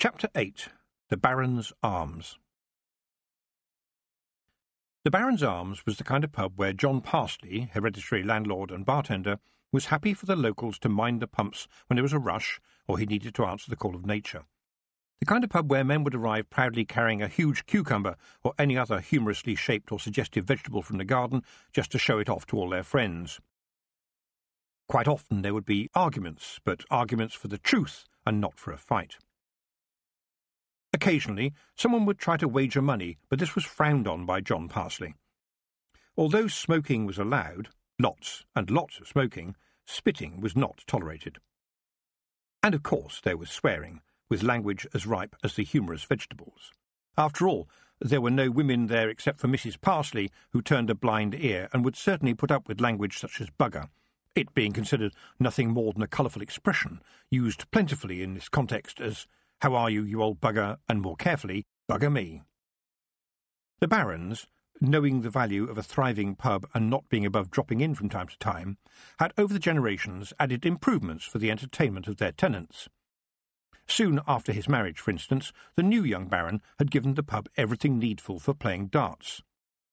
Chapter 8. The Baron's Arms. The Baron's Arms was the kind of pub where John Parsley, hereditary landlord and bartender, was happy for the locals to mind the pumps when there was a rush or he needed to answer the call of nature. The kind of pub where men would arrive proudly carrying a huge cucumber or any other humorously shaped or suggestive vegetable from the garden just to show it off to all their friends. Quite often there would be arguments, but arguments for the truth and not for a fight. Occasionally, someone would try to wager money, but this was frowned on by John Parsley. Although smoking was allowed, lots and lots of smoking, spitting was not tolerated. And of course there was swearing, with language as ripe as the humorous vegetables. After all, there were no women there except for Mrs. Parsley, who turned a blind ear and would certainly put up with language such as bugger, it being considered nothing more than a colourful expression, used plentifully in this context as "How are you, you old bugger?" and more carefully, "Bugger me." The Barons, knowing the value of a thriving pub and not being above dropping in from time to time, had over the generations added improvements for the entertainment of their tenants. Soon after his marriage, for instance, the new young Baron had given the pub everything needful for playing darts.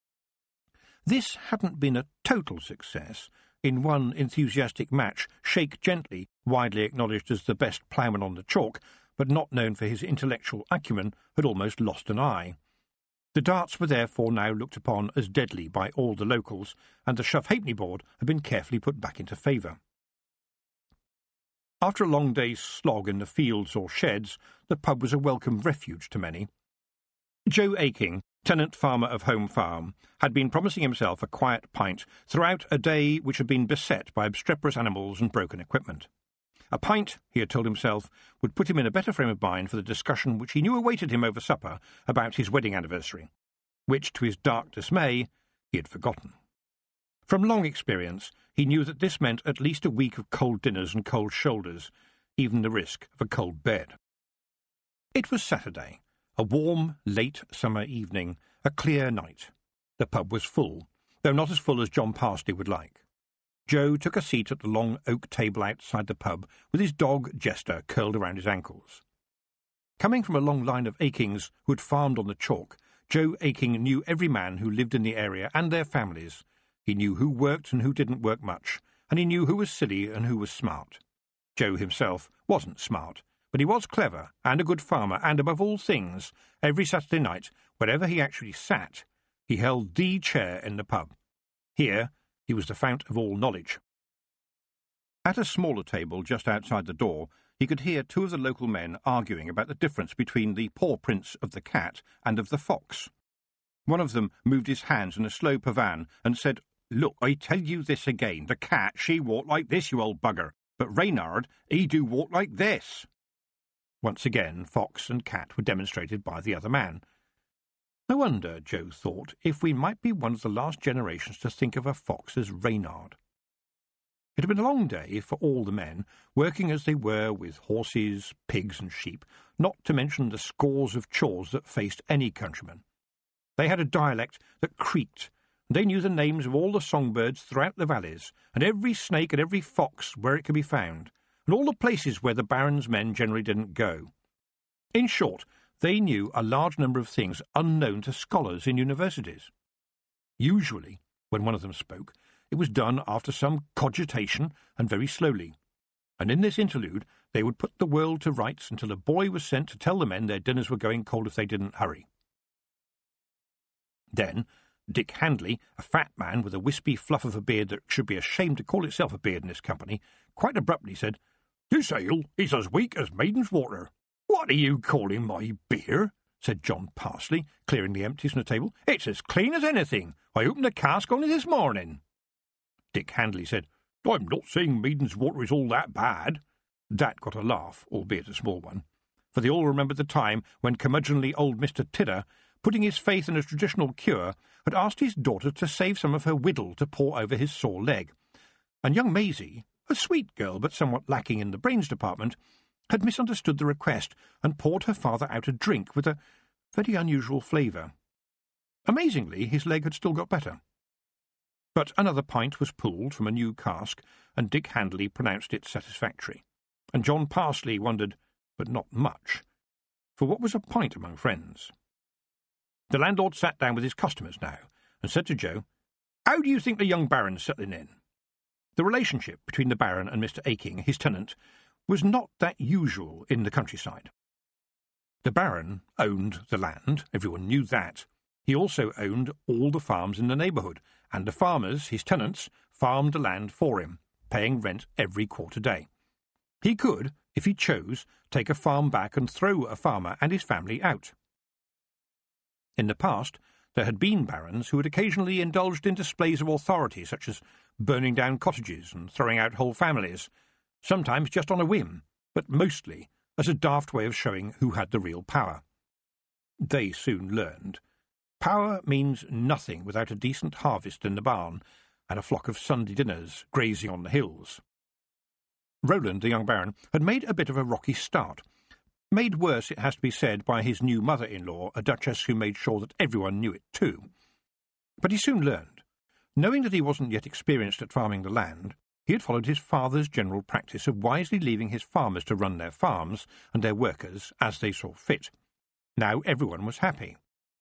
This hadn't been a total success. In one enthusiastic match, Shake Gently, widely acknowledged as the best ploughman on the chalk, but not known for his intellectual acumen, had almost lost an eye. The darts were therefore now looked upon as deadly by all the locals, and the Shove Halfpenny board had been carefully put back into favour. After a long day's slog in the fields or sheds, the pub was a welcome refuge to many. Joe Aking, tenant farmer of Home Farm, had been promising himself a quiet pint throughout a day which had been beset by obstreperous animals and broken equipment. A pint, he had told himself, would put him in a better frame of mind for the discussion which he knew awaited him over supper about his wedding anniversary, which, to his dark dismay, he had forgotten. From long experience, he knew that this meant at least a week of cold dinners and cold shoulders, even the risk of a cold bed. It was Saturday, a warm, late summer evening, a clear night. The pub was full, though not as full as John Parsley would like. Joe took a seat at the long oak table outside the pub, with his dog Jester curled around his ankles. Coming from a long line of Akings who had farmed on the chalk, Joe Aking knew every man who lived in the area and their families. He knew who worked and who didn't work much, and he knew who was silly and who was smart. Joe himself wasn't smart, but he was clever and a good farmer, and above all things, every Saturday night, wherever he actually sat, he held the chair in the pub. Here he was the fount of all knowledge. At a smaller table just outside the door, he could hear two of the local men arguing about the difference between the paw prints of the cat and of the fox. One of them moved his hands in a slow pavan and said, "Look, I tell you this again, the cat, she walk like this, you old bugger, but Reynard, he do walk like this." Once again, fox and cat were demonstrated by the other man. I wonder, Joe thought, if we might be one of the last generations to think of a fox as Reynard. It had been a long day for all the men, working as they were with horses, pigs and sheep, not to mention the scores of chores that faced any countryman. They had a dialect that creaked, and they knew the names of all the songbirds throughout the valleys, and every snake and every fox where it could be found, and all the places where the Baron's men generally didn't go. In short, they knew a large number of things unknown to scholars in universities. Usually, when one of them spoke, it was done after some cogitation and very slowly, and in this interlude they would put the world to rights until a boy was sent to tell the men their dinners were going cold if they didn't hurry. Then Dick Handley, a fat man with a wispy fluff of a beard that should be ashamed to call itself a beard in this company, quite abruptly said, "This ale is as weak as maiden's water." "What are you calling my beer?" said John Parsley, clearing the empties from the table. "It's as clean as anything. I opened the cask only this morning." Dick Handley said, "I'm not saying maiden's water is all that bad." That got a laugh, albeit a small one, for they all remembered the time when curmudgeonly old Mr. Tidder, putting his faith in a traditional cure, had asked his daughter to save some of her whittle to pour over his sore leg, and young Maisie, a sweet girl but somewhat lacking in the brains department, had misunderstood the request and poured her father out a drink with a very unusual flavour. Amazingly, his leg had still got better. But another pint was pulled from a new cask, and Dick Handley pronounced it satisfactory, and John Parsley wondered, but not much, for what was a pint among friends. The landlord sat down with his customers now and said to Joe, "How do you think the young Baron's settling in?" The relationship between the Baron and Mr. Aking, his tenant, was not that usual in the countryside. The Baron owned the land, everyone knew that. He also owned all the farms in the neighbourhood, and the farmers, his tenants, farmed the land for him, paying rent every quarter day. He could, if he chose, take a farm back and throw a farmer and his family out. In the past, there had been barons who had occasionally indulged in displays of authority, such as burning down cottages and throwing out whole families, sometimes just on a whim, but mostly as a daft way of showing who had the real power. They soon learned. Power means nothing without a decent harvest in the barn and a flock of Sunday dinners grazing on the hills. Roland, the young baron, had made a bit of a rocky start, made worse, it has to be said, by his new mother-in-law, a duchess who made sure that everyone knew it too. But he soon learned. Knowing that he wasn't yet experienced at farming the land, he had followed his father's general practice of wisely leaving his farmers to run their farms and their workers as they saw fit. Now everyone was happy.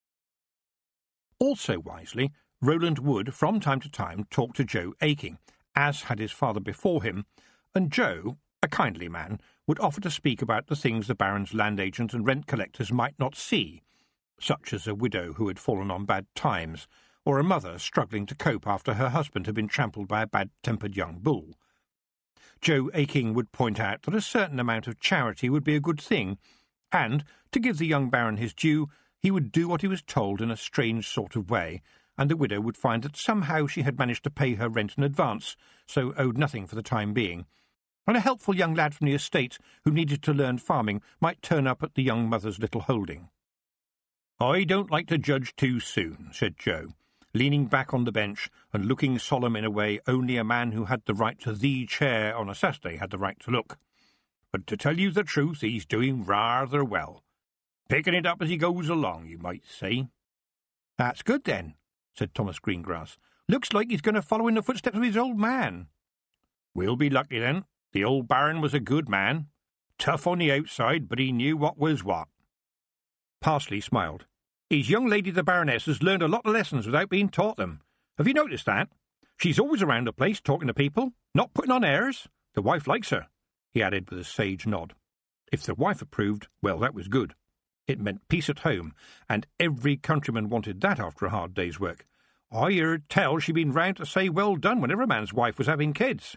Also wisely, Roland would, from time to time, talk to Joe Aking, as had his father before him, and Joe, a kindly man, would offer to speak about the things the baron's land agents and rent collectors might not see, such as a widow who had fallen on bad times, or a mother struggling to cope after her husband had been trampled by a bad-tempered young bull. Joe Aking would point out that a certain amount of charity would be a good thing, and, to give the young baron his due, he would do what he was told in a strange sort of way, and the widow would find that somehow she had managed to pay her rent in advance, so owed nothing for the time being, and a helpful young lad from the estate who needed to learn farming might turn up at the young mother's little holding. "I don't like to judge too soon," said Joe, leaning back on the bench and looking solemn in a way only a man who had the right to the chair on a Saturday had the right to look. "But to tell you the truth, he's doing rather well. Picking it up as he goes along, you might say." "That's good, then," said Thomas Greengrass. "Looks like he's going to follow in the footsteps of his old man." "We'll be lucky, then. The old baron was a good man. Tough on the outside, but he knew what was what." Parsley smiled. "His young lady the Baroness has learned a lot of lessons without being taught them. Have you noticed that? She's always around the place talking to people, not putting on airs. The wife likes her," he added with a sage nod. If the wife approved, well, that was good. It meant peace at home, and every countryman wanted that after a hard day's work. "I heard tell she'd been round to say well done whenever a man's wife was having kids."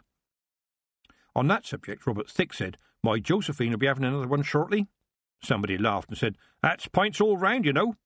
On that subject, Robert Thick said, "My Josephine will be having another one shortly." Somebody laughed and said, "That's pints all round, you know."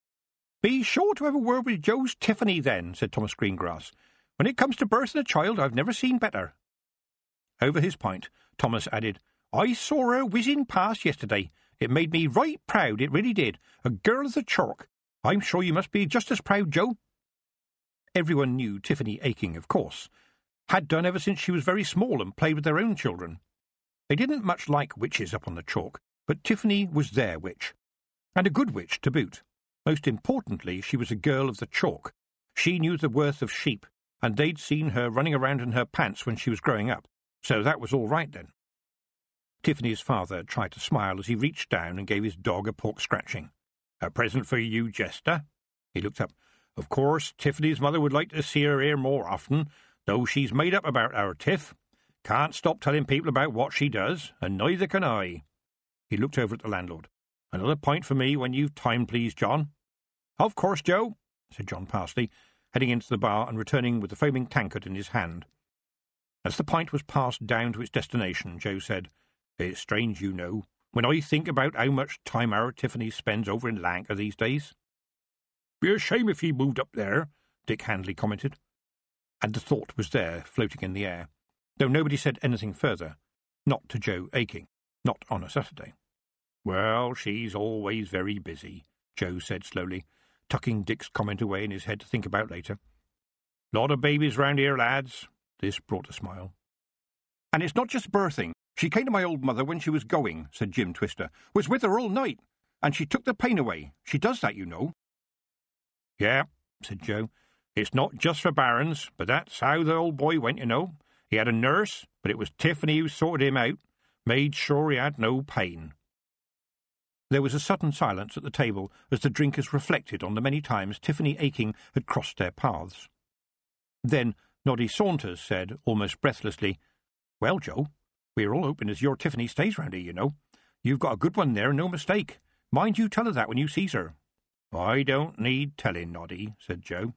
"Be sure to have a word with Joe's Tiffany, then," said Thomas Greengrass. "When it comes to birthing a child, I've never seen better." Over his pint, Thomas added, "I saw her whizzing past yesterday. It made me right proud, it really did. A girl of the chalk. I'm sure you must be just as proud, Joe." Everyone knew Tiffany Aking, of course. Had done ever since she was very small and played with their own children. They didn't much like witches up on the chalk, but Tiffany was their witch, and a good witch to boot. Most importantly, she was a girl of the chalk. She knew the worth of sheep, and they'd seen her running around in her pants when she was growing up, so that was all right then. Tiffany's father tried to smile as he reached down and gave his dog a pork scratching. "A present for you, Jester." He looked up. "Of course, Tiffany's mother would like to see her here more often, though she's made up about our Tiff. Can't stop telling people about what she does, and neither can I." He looked over at the landlord. "Another pint for me when you've time, please, John." "Of course, Joe," said John Parsley, heading into the bar and returning with the foaming tankard in his hand. As the pint was passed down to its destination, Joe said, "It's strange, you know, when I think about how much time our Tiffany spends over in Lanka these days." "Be a shame if he moved up there," Dick Handley commented. And the thought was there, floating in the air, though nobody said anything further, not to Joe Aking, not on a Saturday. "Well, she's always very busy," Joe said slowly, tucking Dick's comment away in his head to think about later. "Lot of babies round here, lads." This brought a smile. "And it's not just birthing. She came to my old mother when she was going," said Jim Twister. "Was with her all night, and she took the pain away. She does that, you know." "Yeah," said Joe. "It's not just for barons, but that's how the old boy went, you know. He had a nurse, but it was Tiffany who sorted him out, made sure he had no pain." There was a sudden silence at the table as the drinkers reflected on the many times Tiffany Aching had crossed their paths. Then Noddy Saunders said, almost breathlessly, "Well, Joe, we're all hoping as your Tiffany stays round here, you know. You've got a good one there, and no mistake. Mind you tell her that when you sees her." "I don't need telling, Noddy," said Joe.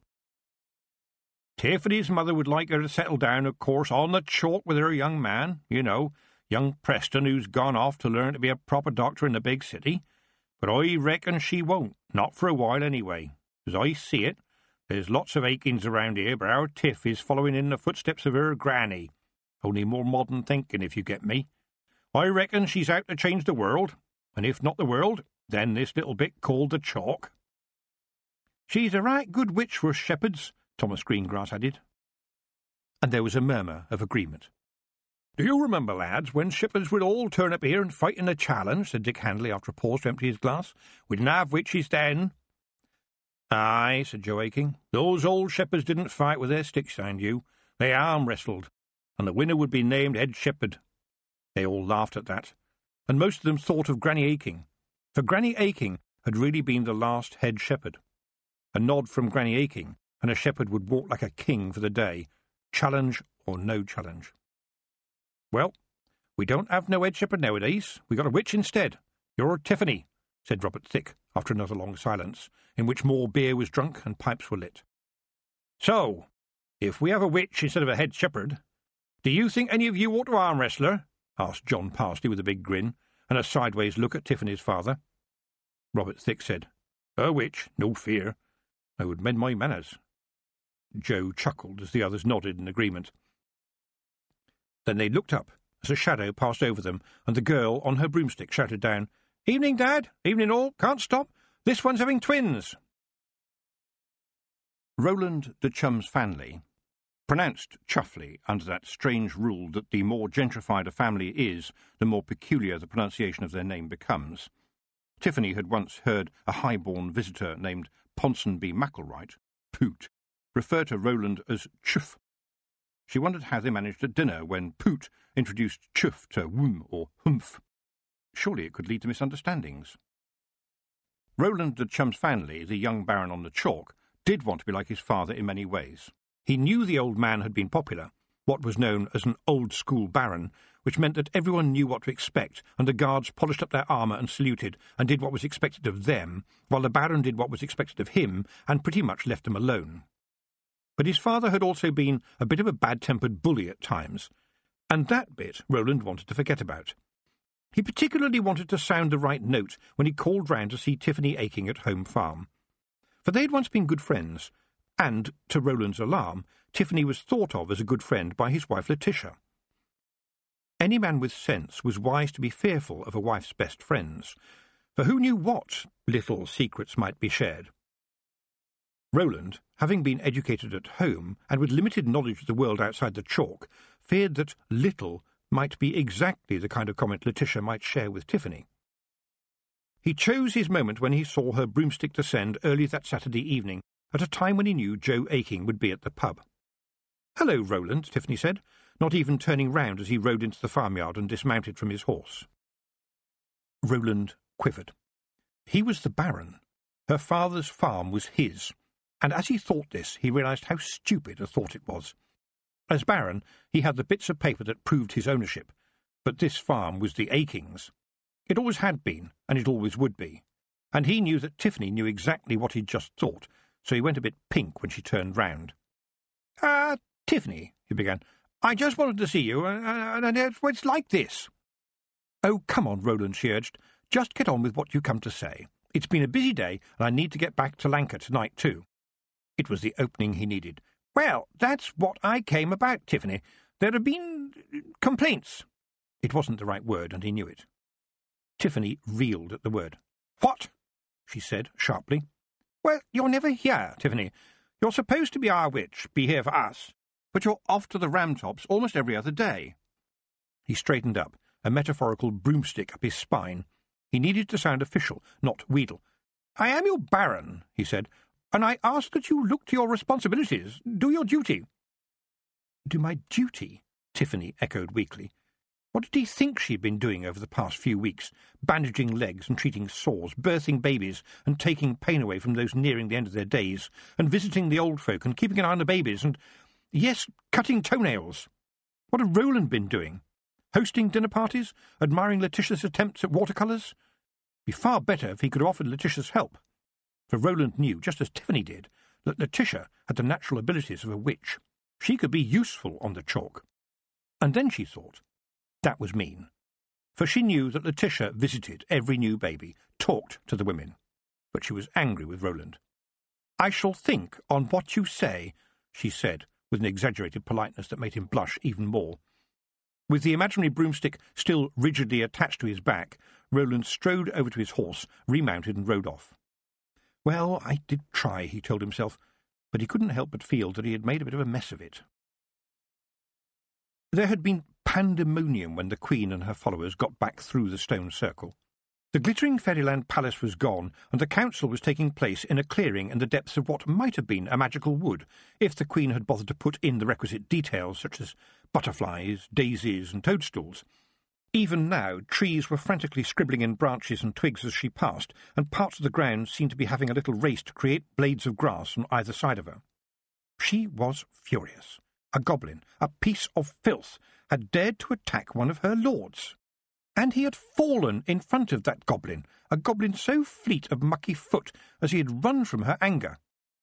"Tiffany's mother would like her to settle down, of course, on the chalk with her young man, you know, young Preston, who's gone off to learn to be a proper doctor in the big city. But I reckon she won't, not for a while anyway. As I see it, there's lots of Akins around here, but our Tiff is following in the footsteps of her granny. Only more modern thinking, if you get me. I reckon she's out to change the world, and if not the world, then this little bit called the chalk." "She's a right good witch for us shepherds," Thomas Greengrass added. And there was a murmur of agreement. "Do you remember, lads, when shepherds would all turn up here and fight in a challenge?" said Dick Handley after a pause to empty his glass. "We didn't have witches then." "Aye," said Joe Aching. "Those old shepherds didn't fight with their sticks, mind you. They arm-wrestled, and the winner would be named head shepherd." They all laughed at that, and most of them thought of Granny Aching, for Granny Aching had really been the last head shepherd. A nod from Granny Aching, and a shepherd would walk like a king for the day, challenge or no challenge. "Well, we don't have no head shepherd nowadays. We got a witch instead. You're Tiffany," said Robert Thick, after another long silence, in which more beer was drunk and pipes were lit. "So, if we have a witch instead of a head shepherd, do you think any of you ought to arm-wrestle her?" asked John Parsley with a big grin, and a sideways look at Tiffany's father. Robert Thick said, "A witch, no fear. I would mend my manners." Joe chuckled as the others nodded in agreement. Then they looked up as a shadow passed over them, and the girl on her broomstick shouted down, "Evening, Dad! Evening all! Can't stop! This one's having twins!" Roland de Chum's Fanley, pronounced Chuffley under that strange rule that the more gentrified a family is, the more peculiar the pronunciation of their name becomes. Tiffany had once heard a high-born visitor named Ponsonby McElwright, Poot, refer to Roland as Chuff. She wondered how they managed at dinner when Poot introduced Chuff to Wum or Humph. Surely it could lead to misunderstandings. Roland de Chum's Fanley, the young baron on the chalk, did want to be like his father in many ways. He knew the old man had been popular, what was known as an old-school baron, which meant that everyone knew what to expect, and the guards polished up their armour and saluted, and did what was expected of them, while the baron did what was expected of him, and pretty much left them alone. But his father had also been a bit of a bad-tempered bully at times, and that bit Roland wanted to forget about. He particularly wanted to sound the right note when he called round to see Tiffany Aching at Home Farm. For they had once been good friends, and, to Roland's alarm, Tiffany was thought of as a good friend by his wife Letitia. Any man with sense was wise to be fearful of a wife's best friends, for who knew what little secrets might be shared? Roland, having been educated at home, and with limited knowledge of the world outside the chalk, feared that little might be exactly the kind of comment Letitia might share with Tiffany. He chose his moment when he saw her broomstick descend early that Saturday evening, at a time when he knew Joe Aching would be at the pub. "Hello, Roland," Tiffany said, not even turning round as he rode into the farmyard and dismounted from his horse. Roland quivered. He was the baron. Her father's farm was his, and as he thought this, he realised how stupid a thought it was. As baron, he had the bits of paper that proved his ownership, but this farm was the Achings. It always had been, and it always would be, and he knew that Tiffany knew exactly what he'd just thought, so he went a bit pink when she turned round. Tiffany," he began, "I just wanted to see you, and it's like this." "Oh, come on, Roland," she urged. "Just get on with what you come to say. It's been a busy day, and I need to get back to Lanka tonight, too." It was the opening he needed. "Well, that's what I came about, Tiffany. There have been complaints." It wasn't the right word, and he knew it. Tiffany reeled at the word. "What?" she said sharply. "Well, you're never here, Tiffany. You're supposed to be our witch, be here for us, but you're off to the Ramtops almost every other day." He straightened up, a metaphorical broomstick up his spine. He needed to sound official, not wheedle. "I am your baron," he said, "and I ask that you look to your responsibilities. Do your duty." "Do my duty?" Tiffany echoed weakly. What did he think she'd been doing over the past few weeks? Bandaging legs and treating sores, birthing babies and taking pain away from those nearing the end of their days, and visiting the old folk and keeping an eye on the babies and, yes, cutting toenails. What had Roland been doing? Hosting dinner parties? Admiring Letitia's attempts at watercolours? It'd be far better if he could have offered Letitia's help. For Roland knew, just as Tiffany did, that Letitia had the natural abilities of a witch. She could be useful on the chalk. And then she thought, that was mean. For she knew that Letitia visited every new baby, talked to the women. But she was angry with Roland. "I shall think on what you say," she said, with an exaggerated politeness that made him blush even more. With the imaginary broomstick still rigidly attached to his back, Roland strode over to his horse, remounted and rode off. Well, I did try, he told himself, but he couldn't help but feel that he had made a bit of a mess of it. There had been pandemonium when the Queen and her followers got back through the stone circle. The glittering Fairyland palace was gone, and the council was taking place in a clearing in the depths of what might have been a magical wood, if the Queen had bothered to put in the requisite details, such as butterflies, daisies, and toadstools. Even now, trees were frantically scribbling in branches and twigs as she passed, and parts of the ground seemed to be having a little race to create blades of grass on either side of her. She was furious. A goblin, a piece of filth, had dared to attack one of her lords. And he had fallen in front of that goblin, a goblin so fleet of mucky foot as he had run from her anger.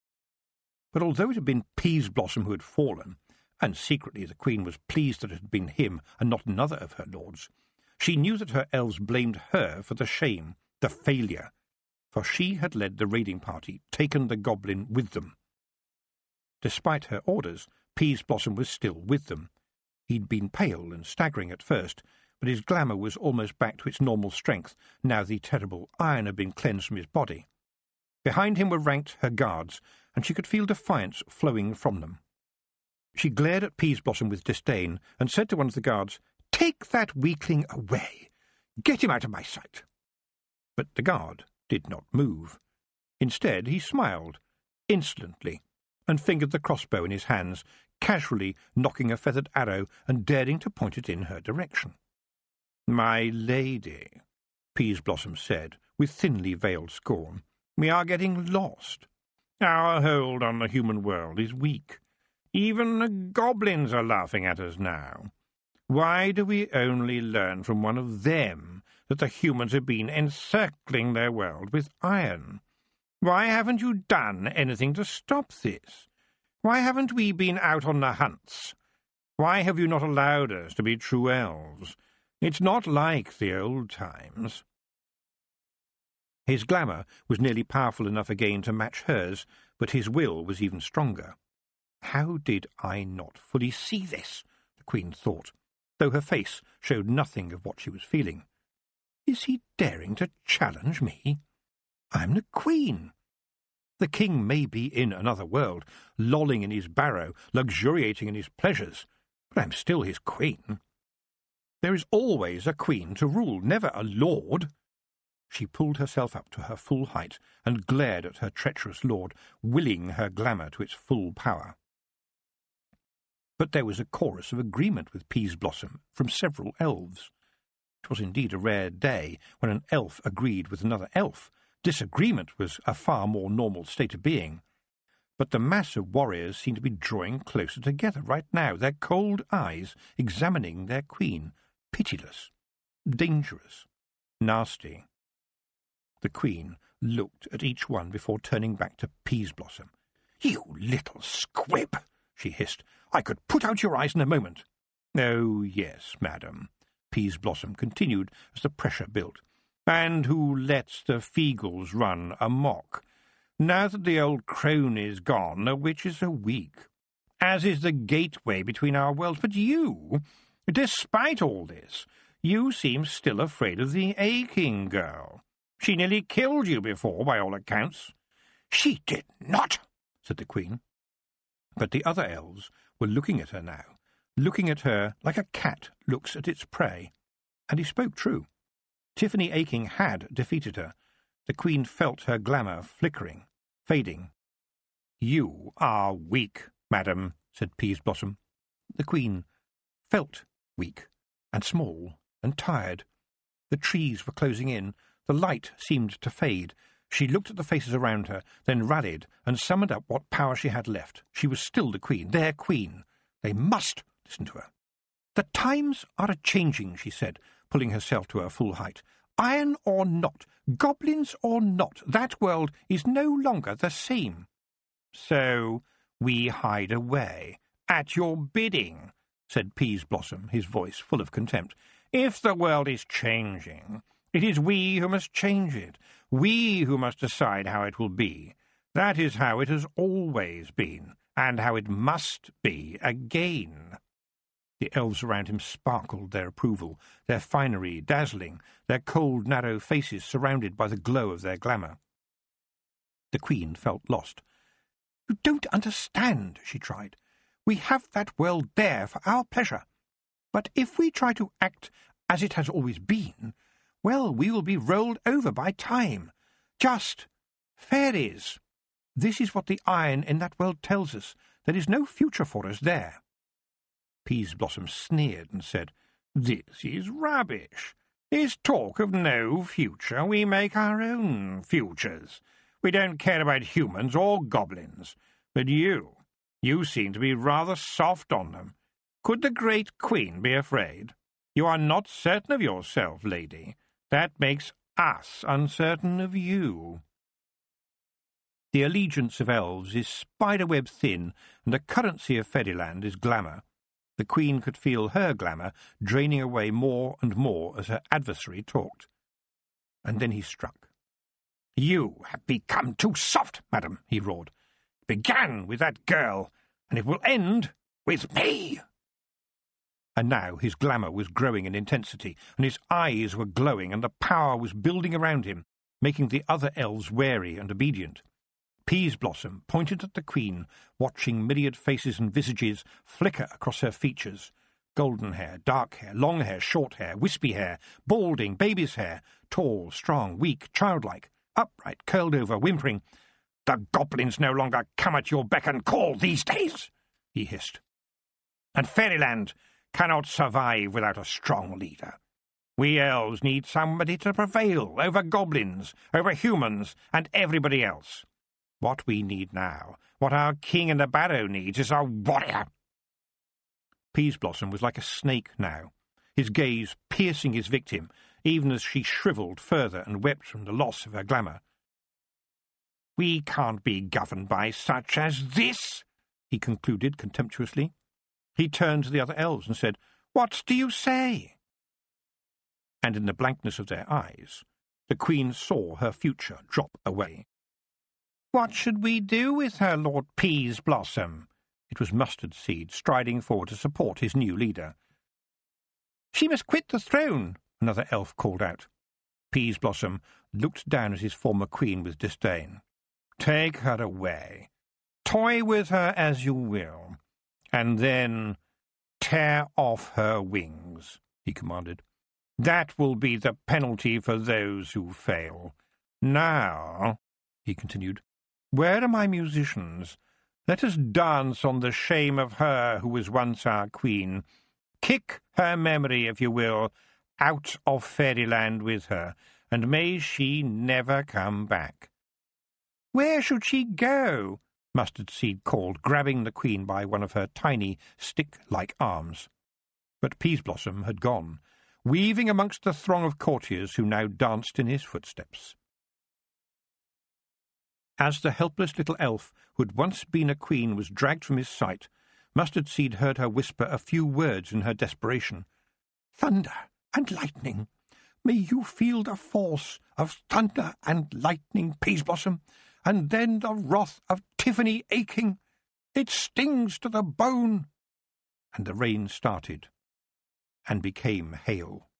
But although it had been Peaseblossom who had fallen, and secretly the Queen was pleased that it had been him and not another of her lords, she knew that her elves blamed her for the shame, the failure, for she had led the raiding party, taken the goblin with them. Despite her orders, Peaseblossom was still with them. He'd been pale and staggering at first, but his glamour was almost back to its normal strength, now the terrible iron had been cleansed from his body. Behind him were ranked her guards, and she could feel defiance flowing from them. She glared at Peaseblossom with disdain, and said to one of the guards, "Take that weakling away! Get him out of my sight!" But the guard did not move. Instead, he smiled, insolently, and fingered the crossbow in his hands, casually knocking a feathered arrow and daring to point it in her direction. "My lady," Peaseblossom said, with thinly veiled scorn, "we are getting lost. Our hold on the human world is weak. Even the goblins are laughing at us now. Why do we only learn from one of them that the humans have been encircling their world with iron? Why haven't you done anything to stop this? Why haven't we been out on the hunts? Why have you not allowed us to be true elves? It's not like the old times." His glamour was nearly powerful enough again to match hers, but his will was even stronger. How did I not fully see this? The Queen thought, though her face showed nothing of what she was feeling. Is he daring to challenge me? I'm the Queen. The King may be in another world, lolling in his barrow, luxuriating in his pleasures, but I'm still his Queen. There is always a Queen to rule, never a lord. She pulled herself up to her full height and glared at her treacherous lord, willing her glamour to its full power. But there was a chorus of agreement with Peaseblossom from several elves. It was indeed a rare day when an elf agreed with another elf. Disagreement was a far more normal state of being. But the mass of warriors seemed to be drawing closer together right now, their cold eyes examining their Queen, pitiless, dangerous, nasty. The Queen looked at each one before turning back to Peaseblossom. "You little squib," she hissed. "I could put out your eyes in a moment." "Oh, yes, madam," Peaseblossom continued as the pressure built. "And who lets the Feagles run amok? Now that the old crone is gone, the witches are weak, as is the gateway between our worlds. But you, despite all this, you seem still afraid of the A-King girl. She nearly killed you before, by all accounts." "She did not," said the Queen. But the other elves were looking at her now, looking at her like a cat looks at its prey. And he spoke true. Tiffany A-King had defeated her. The Queen felt her glamour flickering, fading. "You are weak, madam," said Peaseblossom. The Queen felt weak, and small and tired. The trees were closing in. The light seemed to fade. She looked at the faces around her, then rallied and summoned up what power she had left. She was still the queen, their queen. They must listen to her. "The times are a-changing," she said, pulling herself to her full height. "Iron or not, goblins or not, that world is no longer the same. So we hide away, at your bidding," said Peaseblossom, his voice full of contempt. "If the world is changing, it is we who must change it. We who must decide how it will be. That is how it has always been, and how it must be again." The elves around him sparkled their approval, their finery dazzling, their cold, narrow faces surrounded by the glow of their glamour. The queen felt lost. "You don't understand," she tried. "We have that world there for our pleasure. But if we try to act as it has always been, well, we will be rolled over by time. Just fairies. This is what the iron in that world tells us. There is no future for us there." Peaseblossom sneered and said, "This is rubbish. This talk of no future. We make our own futures. We don't care about humans or goblins. But you seem to be rather soft on them. Could the great queen be afraid? You are not certain of yourself, lady. That makes us uncertain of you." The allegiance of elves is spiderweb thin, and the currency of Fairyland is glamour. The queen could feel her glamour draining away more and more as her adversary talked. And then he struck. "You have become too soft, madam," he roared. "It began with that girl, and it will end with me." And now his glamour was growing in intensity, and his eyes were glowing, and the power was building around him, making the other elves wary and obedient. Peaseblossom pointed at the queen, watching myriad faces and visages flicker across her features. Golden hair, dark hair, long hair, short hair, wispy hair, balding, baby's hair, tall, strong, weak, childlike, upright, curled over, whimpering. "The goblins no longer come at your beck and call these days," he hissed. "And Fairyland cannot survive without a strong leader. We elves need somebody to prevail over goblins, over humans, and everybody else. What we need now, what our king in the barrow needs, is a warrior." Peaseblossom was like a snake now, his gaze piercing his victim, even as she shriveled further and wept from the loss of her glamour. "We can't be governed by such as this," he concluded contemptuously. He turned to the other elves and said, "What do you say?" And in the blankness of their eyes, the queen saw her future drop away. "What should we do with her, Lord Peaseblossom?" It was Mustard Seed, striding forward to support his new leader. "She must quit the throne," another elf called out. Peaseblossom looked down at his former queen with disdain. "Take her away. Toy with her as you will. And then tear off her wings," he commanded. "That will be the penalty for those who fail. Now," he continued, "where are my musicians? Let us dance on the shame of her who was once our queen. Kick her memory, if you will, out of Fairyland with her, and may she never come back." "Where should she go?" Mustard Seed called, grabbing the queen by one of her tiny, stick-like arms. But Peaseblossom had gone, weaving amongst the throng of courtiers who now danced in his footsteps. As the helpless little elf who had once been a queen was dragged from his sight, Mustard Seed heard her whisper a few words in her desperation. "Thunder and lightning. May you feel the force of thunder and lightning, Peaseblossom, and then the wrath of Tiffany Aching. It stings to the bone." And the rain started and became hail.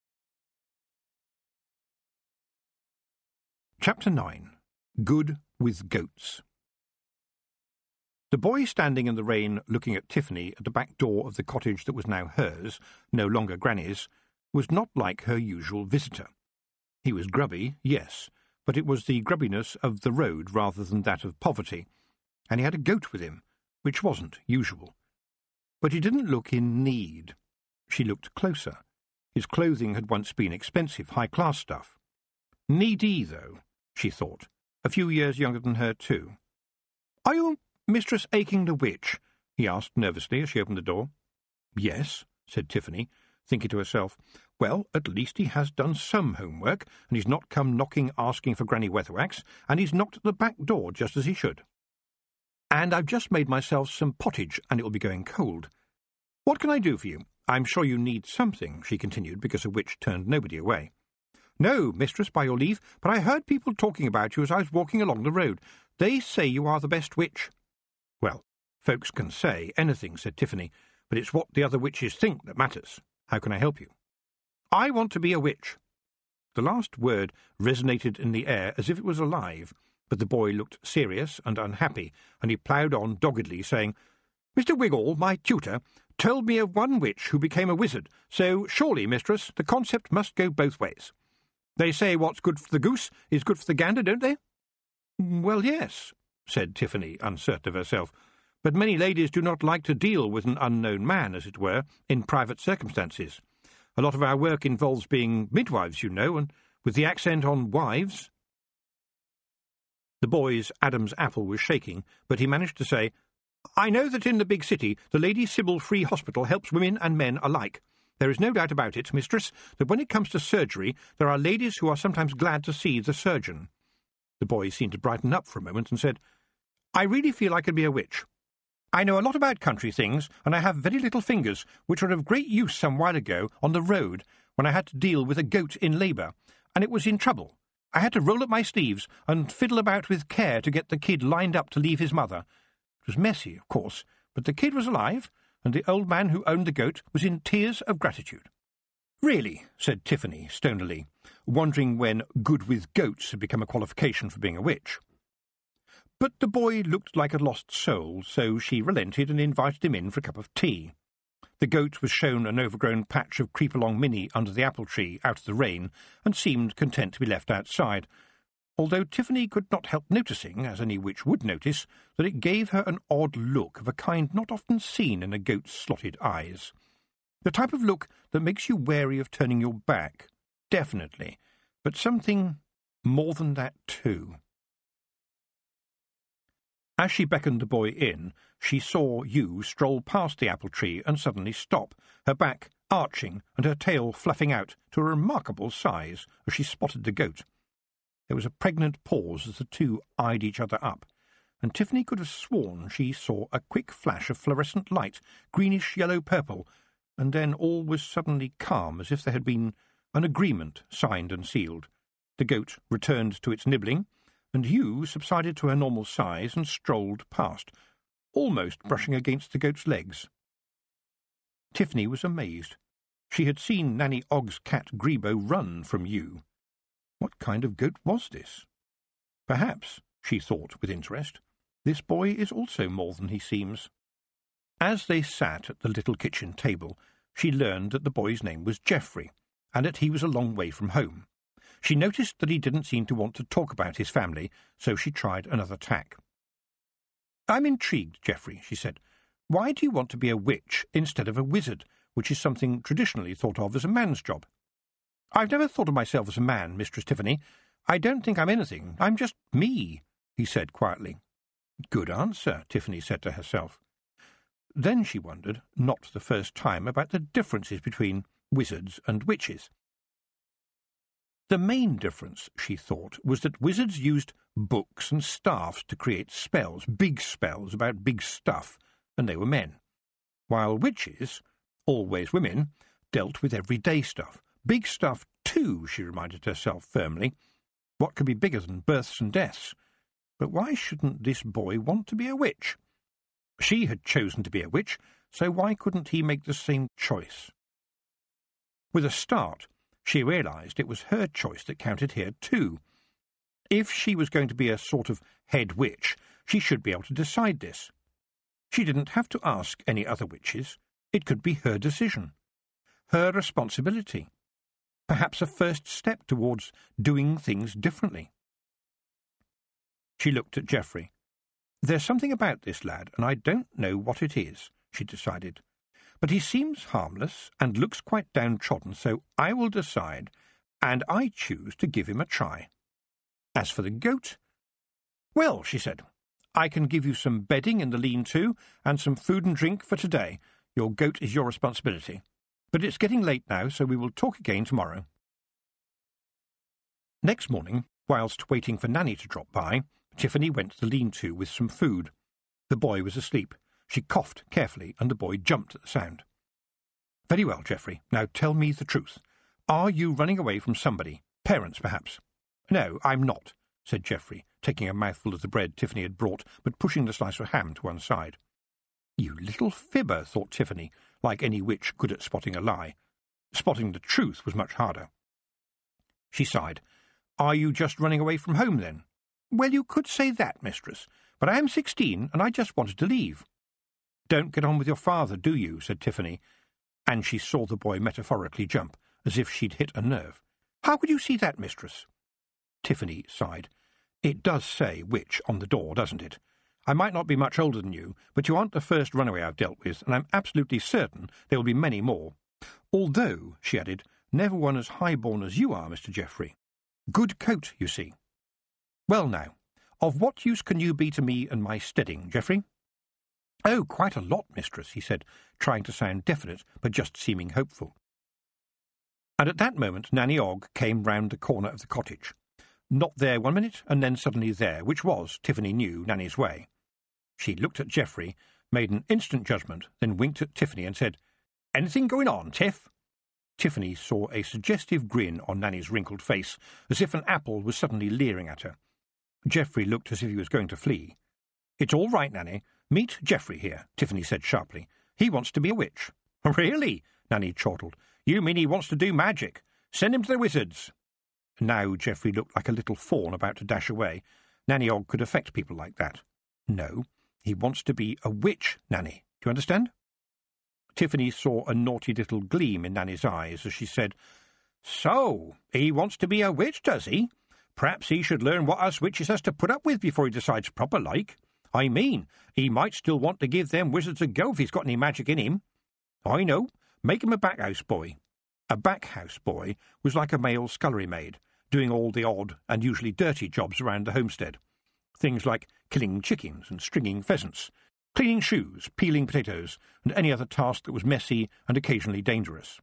Chapter 9. Good with Goats. The boy standing in the rain looking at Tiffany at the back door of the cottage that was now hers, no longer Granny's, was not like her usual visitor. He was grubby, yes, but it was the grubbiness of the road rather than that of poverty, and he had a goat with him, which wasn't usual. But he didn't look in need. She looked closer. His clothing had once been expensive, high-class stuff. Needy, though, she thought, a few years younger than her, too. "Are you Mistress Aking the Witch?" he asked nervously as she opened the door. "Yes," said Tiffany, thinking to herself, "Well, at least he has done some homework, and he's not come knocking asking for Granny Weatherwax, and he's knocked at the back door just as he should. And I've just made myself some pottage, and it will be going cold. What can I do for you? I'm sure you need something," she continued, because a witch turned nobody away. "No, mistress, by your leave, but I heard people talking about you as I was walking along the road. They say you are the best witch." "Well, folks can say anything," said Tiffany, "but it's what the other witches think that matters. How can I help you?" "I want to be a witch." The last word resonated in the air as if it was alive, but the boy looked serious and unhappy, and he ploughed on doggedly, saying, "Mr. Wiggall, my tutor, told me of one witch who became a wizard, so surely, mistress, the concept must go both ways. They say what's good for the goose is good for the gander, don't they?" "Well, yes," said Tiffany, uncertain of herself, "but many ladies do not like to deal with an unknown man, as it were, in private circumstances. A lot of our work involves being midwives, you know, and with the accent on wives." The boy's Adam's apple was shaking, but he managed to say, "I know that in the big city the Lady Sybil Free Hospital helps women and men alike. There is no doubt about it, mistress, that when it comes to surgery there are ladies who are sometimes glad to see the surgeon." The boy seemed to brighten up for a moment and said, "I really feel I could be a witch. I know a lot about country things, and I have very little fingers, which were of great use some while ago on the road when I had to deal with a goat in labour, and it was in trouble. I had to roll up my sleeves and fiddle about with care to get the kid lined up to leave his mother. It was messy, of course, but the kid was alive, and the old man who owned the goat was in tears of gratitude." "Really," said Tiffany stonily, wondering when good with goats had become a qualification for being a witch. But the boy looked like a lost soul, so she relented and invited him in for a cup of tea. The goat was shown an overgrown patch of creep-along Minnie under the apple tree out of the rain, and seemed content to be left outside, although Tiffany could not help noticing, as any witch would notice, that it gave her an odd look of a kind not often seen in a goat's slotted eyes. The type of look that makes you wary of turning your back, definitely, but something more than that too. As she beckoned the boy in, she saw Hugh stroll past the apple tree and suddenly stop, her back arching and her tail fluffing out to a remarkable size as she spotted the goat. There was a pregnant pause as the two eyed each other up, and Tiffany could have sworn she saw a quick flash of fluorescent light, greenish-yellow-purple, and then all was suddenly calm, as if there had been an agreement signed and sealed. The goat returned to its nibbling, and Hugh subsided to her normal size and strolled past, almost brushing against the goat's legs. Tiffany was amazed. She had seen Nanny Ogg's cat Grebo run from Hugh. What kind of goat was this? Perhaps, she thought with interest, this boy is also more than he seems. As they sat at the little kitchen table, she learned that the boy's name was Geoffrey, and that he was a long way from home. She noticed that he didn't seem to want to talk about his family, so she tried another tack. "I'm intrigued, Geoffrey," she said. "Why do you want to be a witch instead of a wizard, which is something traditionally thought of as a man's job?" "I've never thought of myself as a man, Mistress Tiffany. I don't think I'm anything. I'm just me," he said quietly. Good answer, Tiffany said to herself. Then she wondered, not for the first time, about the differences between wizards and witches. The main difference, she thought, was that wizards used books and staffs to create spells, big spells about big stuff, and they were men, while witches, always women, dealt with everyday stuff. Big stuff, too, she reminded herself firmly. What could be bigger than births and deaths? But why shouldn't this boy want to be a witch? She had chosen to be a witch, so why couldn't he make the same choice? With a start, she realised it was her choice that counted here too. If she was going to be a sort of head witch, she should be able to decide this. She didn't have to ask any other witches. It could be her decision, her responsibility, perhaps a first step towards doing things differently. She looked at Geoffrey. There's something about this lad, and I don't know what it is, she decided. but he seems harmless and looks quite downtrodden, so I will decide, and I choose to give him a try. As for the goat, well, she said, I can give you some bedding in the lean-to and some food and drink for today. Your goat is your responsibility. But it's getting late now, so we will talk again tomorrow. Next morning, whilst waiting for Nanny to drop by, Tiffany went to the lean-to with some food. The boy was asleep. She coughed carefully, and the boy jumped at the sound. Very well, Geoffrey. Now tell me the truth. Are you running away from somebody? Parents, perhaps? No, I'm not, said Geoffrey, taking a mouthful of the bread Tiffany had brought, but pushing the slice of ham to one side. You little fibber, thought Tiffany, like any witch good at spotting a lie. Spotting the truth was much harder. She sighed. Are you just running away from home, then? Well, you could say that, mistress, but I am 16, and I just wanted to leave. Don't get on with your father, do you? Said Tiffany, and she saw the boy metaphorically jump, as if she'd hit a nerve. How could you see that, mistress? Tiffany sighed. It does say witch on the door, doesn't it? I might not be much older than you, but you aren't the first runaway I've dealt with, and I'm absolutely certain there will be many more. Although, she added, never one as high-born as you are, Mr. Geoffrey. Good coat, you see. Well, now, of what use can you be to me and my steading, Geoffrey? Oh, quite a lot, mistress, he said, trying to sound definite, but just seeming hopeful. And at that moment Nanny Ogg came round the corner of the cottage. Not there 1 minute, and then suddenly there, which was, Tiffany knew, Nanny's way. She looked at Geoffrey, made an instant judgment, then winked at Tiffany and said, Anything going on, Tiff? Tiffany saw a suggestive grin on Nanny's wrinkled face, as if an apple was suddenly leering at her. Geoffrey looked as if he was going to flee. It's all right, Nanny. Meet Geoffrey here, Tiffany said sharply. He wants to be a witch. Really? Nanny chortled. You mean he wants to do magic? Send him to the wizards. Now Geoffrey looked like a little fawn about to dash away. Nanny Ogg could affect people like that. No, he wants to be a witch, Nanny. Do you understand? Tiffany saw a naughty little gleam in Nanny's eyes as she said, So, he wants to be a witch, does he? Perhaps he should learn what us witches has to put up with before he decides proper like. I mean, he might still want to give them wizards a go if he's got any magic in him. I know. Make him a back-house boy. A back-house boy was like a male scullery maid, doing all the odd and usually dirty jobs around the homestead. Things like killing chickens and stringing pheasants, cleaning shoes, peeling potatoes, and any other task that was messy and occasionally dangerous.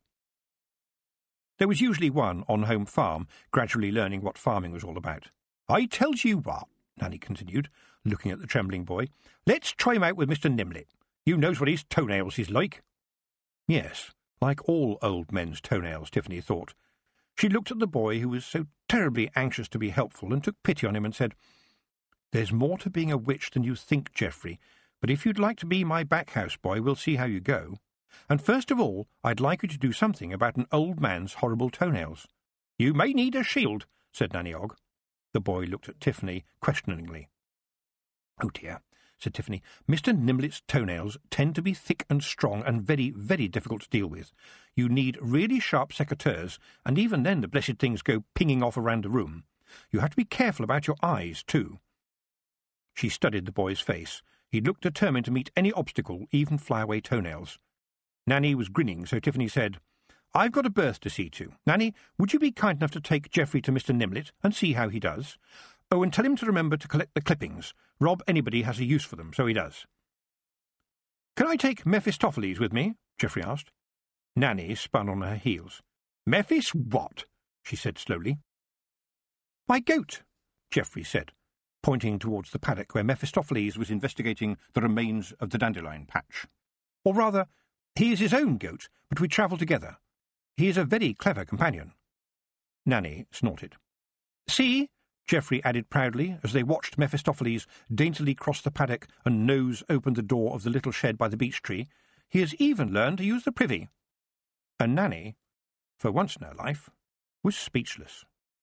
There was usually one on home farm, gradually learning what farming was all about. I tells you what, Nanny continued, looking at the trembling boy, let's try him out with Mr. Nimlet. You knows what his toenails is like. Yes, like all old men's toenails, Tiffany thought. She looked at the boy, who was so terribly anxious to be helpful, and took pity on him and said, There's more to being a witch than you think, Geoffrey, but if you'd like to be my back-house boy, we'll see how you go. And first of all, I'd like you to do something about an old man's horrible toenails. You may need a shield, said Nanny Ogg. The boy looked at Tiffany questioningly. Oh dear, said Tiffany. Mr. Nimlet's toenails tend to be thick and strong and very, very difficult to deal with. You need really sharp secateurs, and even then the blessed things go pinging off around the room. You have to be careful about your eyes, too. She studied the boy's face. He looked determined to meet any obstacle, even fly-away toenails. Nanny was grinning, so Tiffany said, I've got a berth to see to. Nanny, would you be kind enough to take Geoffrey to Mr. Nimlet and see how he does? Oh, and tell him to remember to collect the clippings. Rob anybody has a use for them, so he does. Can I take Mephistopheles with me? Geoffrey asked. Nanny spun on her heels. Mephis what? She said slowly. My goat, Geoffrey said, pointing towards the paddock where Mephistopheles was investigating the remains of the dandelion patch. Or rather, he is his own goat, but we travel together. He is a very clever companion. Nanny snorted. See, Geoffrey added proudly, as they watched Mephistopheles daintily cross the paddock and nose open the door of the little shed by the beech tree, he has even learned to use the privy. And Nanny, for once in her life, was speechless.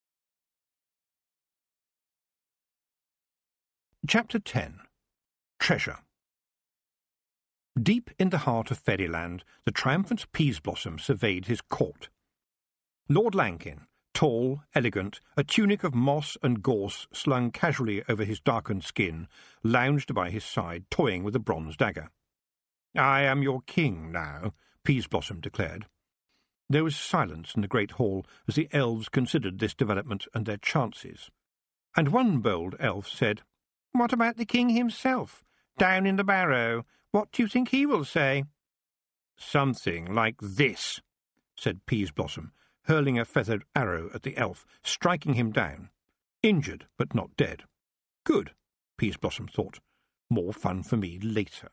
Chapter 10. Treasure. Deep in the heart of Fairyland, the triumphant Peaseblossom surveyed his court. Lord Lankin, tall, elegant, a tunic of moss and gorse slung casually over his darkened skin, lounged by his side, toying with a bronze dagger. "I am your king now," Peaseblossom declared. There was silence in the great hall as the elves considered this development and their chances. And one bold elf said, "What about the king himself, down in the barrow? What do you think he will say?" "Something like this," said Peaseblossom, hurling a feathered arrow at the elf, striking him down. Injured, but not dead. Good, Peaseblossom thought. More fun for me later.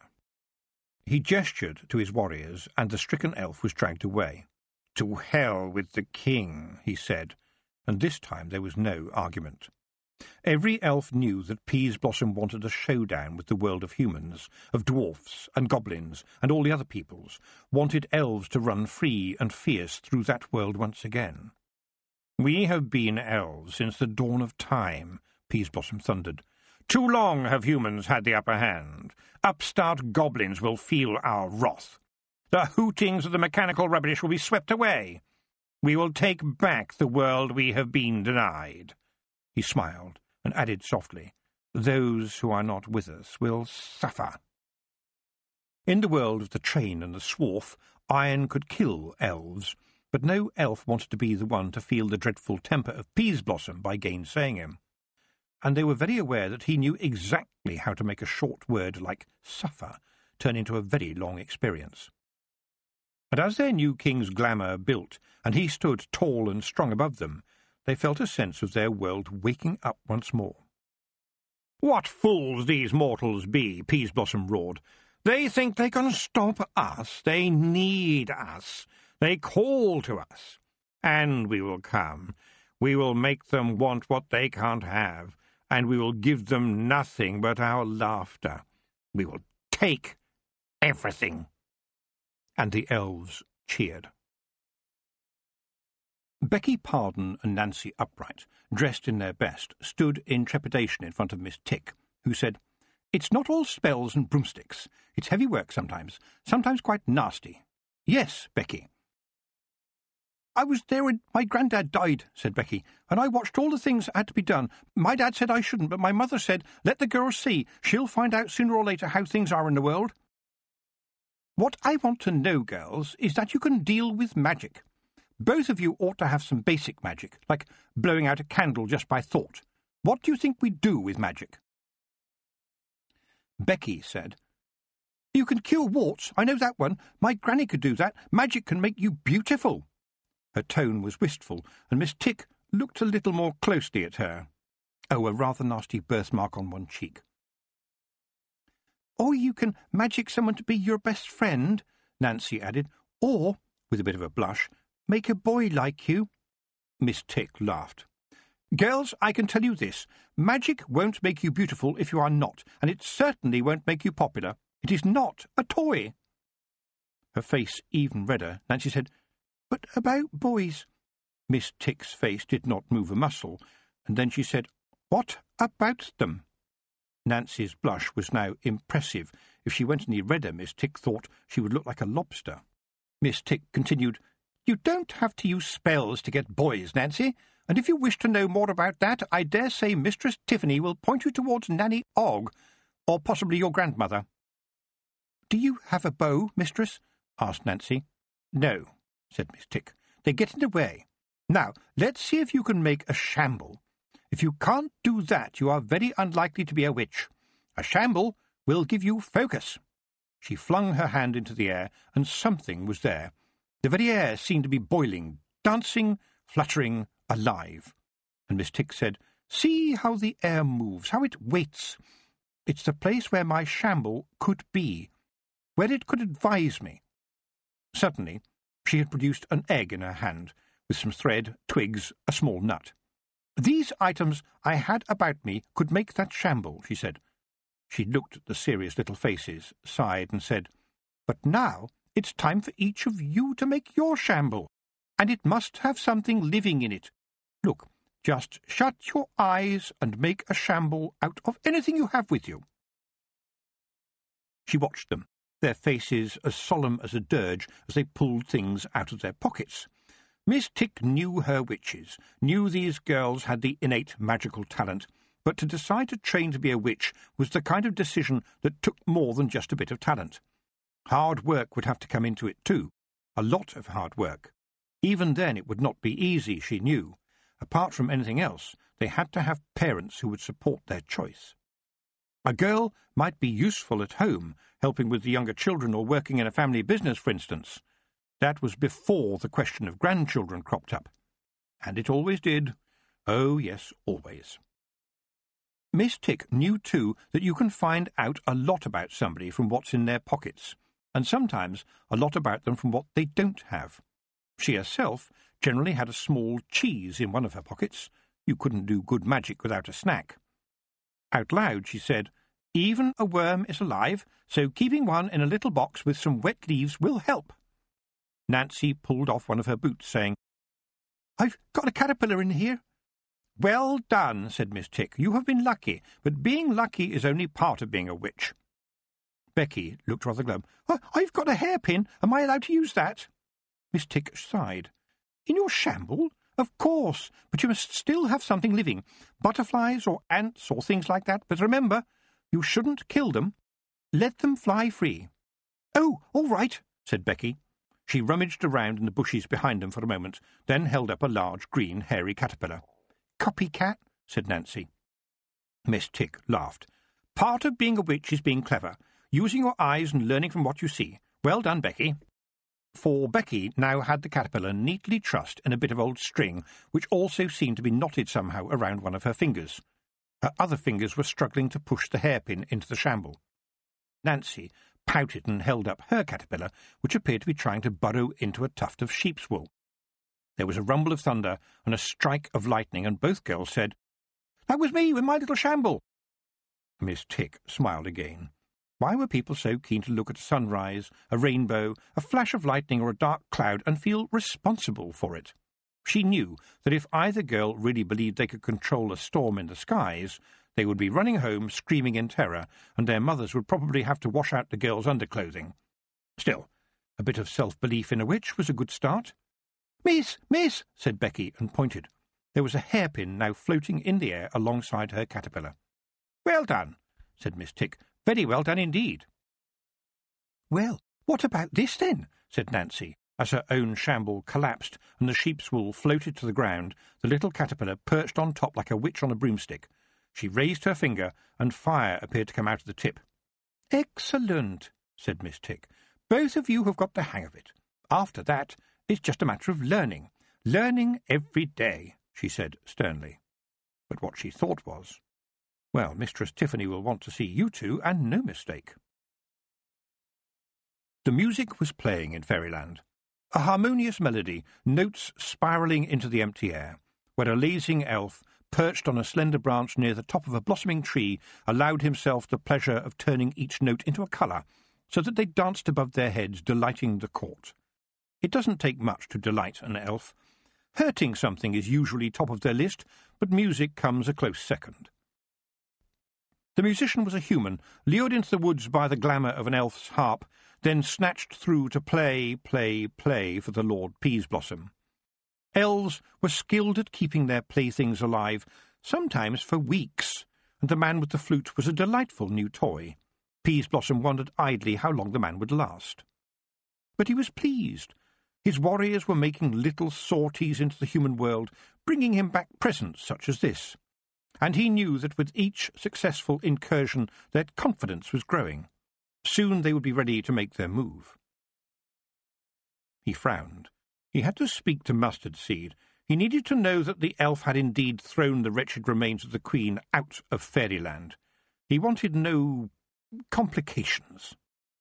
He gestured to his warriors, and the stricken elf was dragged away. "To hell with the king," he said, and this time there was no argument. Every elf knew that Peaseblossom wanted a showdown with the world of humans, of dwarfs and goblins and all the other peoples, wanted elves to run free and fierce through that world once again. "We have been elves since the dawn of time," Peaseblossom thundered. "Too long have humans had the upper hand. Upstart goblins will feel our wrath. The hootings of the mechanical rubbish will be swept away. We will take back the world we have been denied." He smiled and added softly, "Those who are not with us will suffer." In the world of the train and the swarf, iron could kill elves, but no elf wanted to be the one to feel the dreadful temper of Peaseblossom by gainsaying him. And they were very aware that he knew exactly how to make a short word like suffer turn into a very long experience. And as their new king's glamour built, and he stood tall and strong above them, they felt a sense of their world waking up once more. "What fools these mortals be!" Peaseblossom roared. "They think they can stop us. They need us. They call to us. And we will come. We will make them want what they can't have, and we will give them nothing but our laughter. We will take everything." And the elves cheered. Becky Pardon and Nancy Upright, dressed in their best, stood in trepidation in front of Miss Tick, who said, "It's not all spells and broomsticks. It's heavy work sometimes quite nasty. Yes, Becky." "I was there when my granddad died," said Becky, "and I watched all the things that had to be done. My dad said I shouldn't, but my mother said, 'Let the girl see. She'll find out sooner or later how things are in the world.' What I want to know, girls, is that you can deal with magic. Both of you ought to have some basic magic, like blowing out a candle just by thought. What do you think we do with magic?" Becky said, "You can cure warts, I know that one. My granny could do that. Magic can make you beautiful." Her tone was wistful, and Miss Tick looked a little more closely at her. Oh, a rather nasty birthmark on one cheek. "Or you can magic someone to be your best friend," Nancy added, "or," with a bit of a blush, "make a boy like you." Miss Tick laughed. "Girls, I can tell you this. Magic won't make you beautiful if you are not, and it certainly won't make you popular. It is not a toy." Her face even redder, Nancy said, "But about boys?" Miss Tick's face did not move a muscle, and then she said, "What about them?" Nancy's blush was now impressive. If she went any redder, Miss Tick thought she would look like a lobster. Miss Tick continued, "You don't have to use spells to get boys, Nancy, and if you wish to know more about that, I dare say Mistress Tiffany will point you towards Nanny Ogg, or possibly your grandmother." "Do you have a bow, mistress?" asked Nancy. "No," said Miss Tick. "They get in the way. Now, let's see if you can make a shamble. If you can't do that, you are very unlikely to be a witch. A shamble will give you focus." She flung her hand into the air, and something was there. The very air seemed to be boiling, dancing, fluttering, alive. And Miss Tick said, "See how the air moves, how it waits. It's the place where my shamble could be, where it could advise me." Suddenly, she had produced an egg in her hand, with some thread, twigs, a small nut. "These items I had about me could make that shamble," she said. She looked at the serious little faces, sighed, and said, "But now it's time for each of you to make your shamble, and it must have something living in it. Look, just shut your eyes and make a shamble out of anything you have with you." She watched them, their faces as solemn as a dirge as they pulled things out of their pockets. Miss Tick knew her witches, knew these girls had the innate magical talent, but to decide to train to be a witch was the kind of decision that took more than just a bit of talent. Hard work would have to come into it too, a lot of hard work. Even then it would not be easy, she knew. Apart from anything else, they had to have parents who would support their choice. A girl might be useful at home, helping with the younger children or working in a family business, for instance. That was before the question of grandchildren cropped up. And it always did. Oh, yes, always. Miss Tick knew, too, that you can find out a lot about somebody from what's in their pockets, and sometimes a lot about them from what they don't have. She herself generally had a small cheese in one of her pockets. You couldn't do good magic without a snack. Out loud she said, "Even a worm is alive, so keeping one in a little box with some wet leaves will help." Nancy pulled off one of her boots, saying, "I've got a caterpillar in here." "Well done," said Miss Tick. "You have been lucky, but being lucky is only part of being a witch." Becky looked rather glum. "I've got a hairpin. Am I allowed to use that?" Miss Tick sighed. "In your shamble? Of course, but you must still have something living. Butterflies or ants or things like that. But remember, you shouldn't kill them. Let them fly free." "Oh, all right," said Becky. She rummaged around in the bushes behind them for a moment, then held up a large, green, hairy caterpillar. "Copycat," said Nancy. Miss Tick laughed. "Part of being a witch is being clever, using your eyes and learning from what you see. Well done, Becky." For Becky now had the caterpillar neatly trussed in a bit of old string, which also seemed to be knotted somehow around one of her fingers. Her other fingers were struggling to push the hairpin into the shamble. Nancy pouted and held up her caterpillar, which appeared to be trying to burrow into a tuft of sheep's wool. There was a rumble of thunder and a strike of lightning, and both girls said, "That was me with my little shamble." Miss Tick smiled again. Why were people so keen to look at a sunrise, a rainbow, a flash of lightning or a dark cloud and feel responsible for it? She knew that if either girl really believed they could control a storm in the skies, they would be running home screaming in terror, and their mothers would probably have to wash out the girls' underclothing. Still, a bit of self-belief in a witch was a good start. "Miss, miss," said Becky, and pointed. There was a hairpin now floating in the air alongside her caterpillar. "Well done," said Miss Tick. "Very well done indeed." "Well, what about this, then?" said Nancy, as her own shamble collapsed and the sheep's wool floated to the ground, the little caterpillar perched on top like a witch on a broomstick. She raised her finger, and fire appeared to come out of the tip. "Excellent," said Miss Tick. "Both of you have got the hang of it. After that, it's just a matter of learning. Learning every day," she said sternly. But what she thought was, "Well, Mistress Tiffany will want to see you two, and no mistake." The music was playing in Fairyland. A harmonious melody, notes spiralling into the empty air, where a lazing elf, perched on a slender branch near the top of a blossoming tree, allowed himself the pleasure of turning each note into a colour, so that they danced above their heads, delighting the court. It doesn't take much to delight an elf. Hurting something is usually top of their list, but music comes a close second. The musician was a human, lured into the woods by the glamour of an elf's harp, then snatched through to play, play, play for the Lord Peaseblossom. Elves were skilled at keeping their playthings alive, sometimes for weeks, and the man with the flute was a delightful new toy. Peaseblossom wondered idly how long the man would last. But he was pleased. His warriors were making little sorties into the human world, bringing him back presents such as this. And he knew that with each successful incursion their confidence was growing. Soon they would be ready to make their move. He frowned. He had to speak to Mustard Seed. He needed to know that the elf had indeed thrown the wretched remains of the Queen out of Fairyland. He wanted no complications.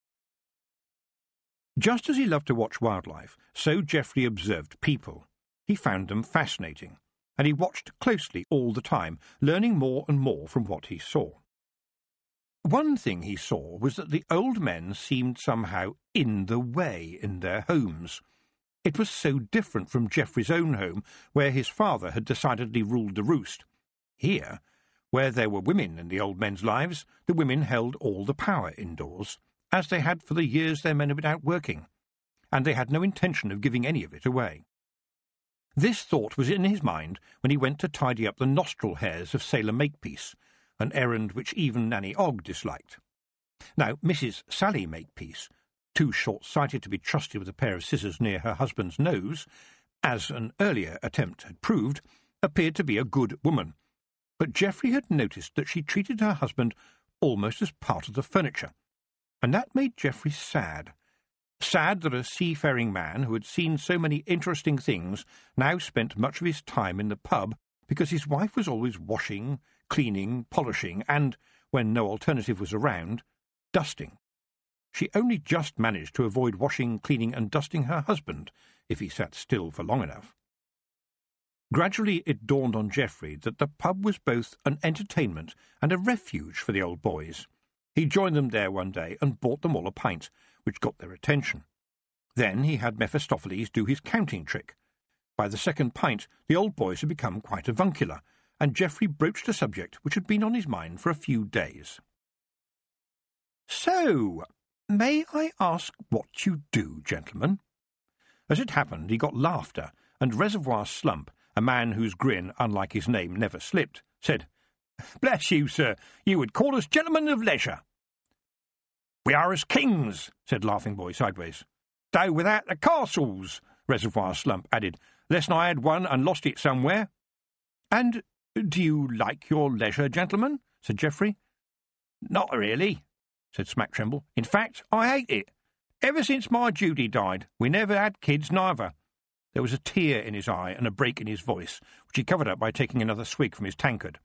Just as he loved to watch wildlife, so Geoffrey observed people. He found them fascinating, and he watched closely all the time, learning more and more from what he saw. One thing he saw was that the old men seemed somehow in the way in their homes. It was so different from Geoffrey's own home, where his father had decidedly ruled the roost. Here, where there were women in the old men's lives, the women held all the power indoors, as they had for the years their men had been out working, and they had no intention of giving any of it away. This thought was in his mind when he went to tidy up the nostril hairs of Sailor Makepeace, an errand which even Nanny Ogg disliked. Now, Mrs. Sally Makepeace too short-sighted to be trusted with a pair of scissors near her husband's nose, as an earlier attempt had proved, appeared to be a good woman. But Geoffrey had noticed that she treated her husband almost as part of the furniture, and that made Geoffrey sad. Sad that a seafaring man who had seen so many interesting things now spent much of his time in the pub because his wife was always washing, cleaning, polishing, and, when no alternative was around, dusting. She only just managed to avoid washing, cleaning, and dusting her husband, if he sat still for long enough. Gradually it dawned on Geoffrey that the pub was both an entertainment and a refuge for the old boys. He joined them there one day and bought them all a pint, which got their attention. Then he had Mephistopheles do his counting trick. By the second pint the old boys had become quite avuncular, and Geoffrey broached a subject which had been on his mind for a few days. "So, may I ask what you do, gentlemen?" As it happened, he got laughter, and Reservoir Slump, a man whose grin, unlike his name, never slipped, said, "Bless you, sir, you would call us gentlemen of leisure." "We are as kings," said Laughing Boy sideways. "Though without the castles," Reservoir Slump added, "lest I had one and lost it somewhere." "And do you like your leisure, gentlemen?" said Geoffrey. "Not really," said Smack Tremble. "In fact, I hate it. Ever since my Judy died, we never had kids neither." There was a tear in his eye and a break in his voice, which he covered up by taking another swig from his tankard.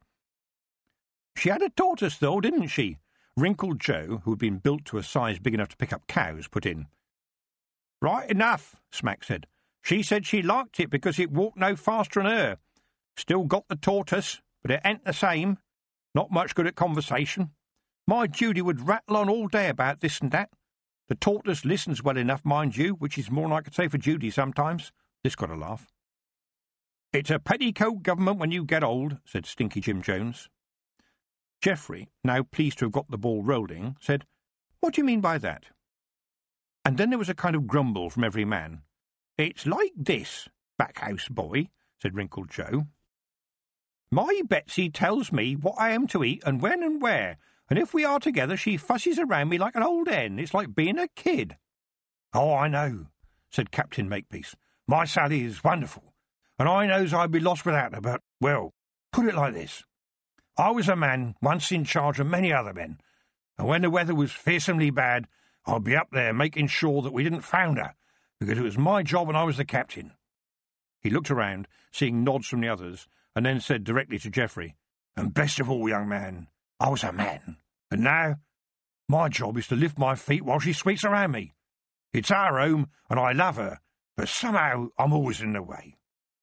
"She had a tortoise, though, didn't she?" Wrinkled Joe, who had been built to a size big enough to pick up cows, put in. "Right enough," Smack said. "She said she liked it because it walked no faster than her. Still got the tortoise, but it ain't the same. Not much good at conversation. My Judy would rattle on all day about this and that. The tortoise listens well enough, mind you, which is more than I could say for Judy sometimes." This got a laugh. "It's a petticoat government when you get old," said Stinky Jim Jones. Geoffrey, now pleased to have got the ball rolling, said, "What do you mean by that?" And then there was a kind of grumble from every man. "It's like this, Backhouse Boy," said Wrinkled Joe. "My Betsy tells me what I am to eat and when and where, and if we are together she fusses around me like an old hen. It's like being a kid." "Oh, I know," said Captain Makepeace. "My Sally is wonderful, and I knows I'd be lost without her, but, well, put it like this. I was a man once in charge of many other men, and when the weather was fearsomely bad, I'd be up there making sure that we didn't founder, because it was my job and I was the captain." He looked around, seeing nods from the others, and then said directly to Geoffrey, "And best of all, young man, I was a man, and now my job is to lift my feet while she sweeps around me. It's our home, and I love her, but somehow I'm always in the way."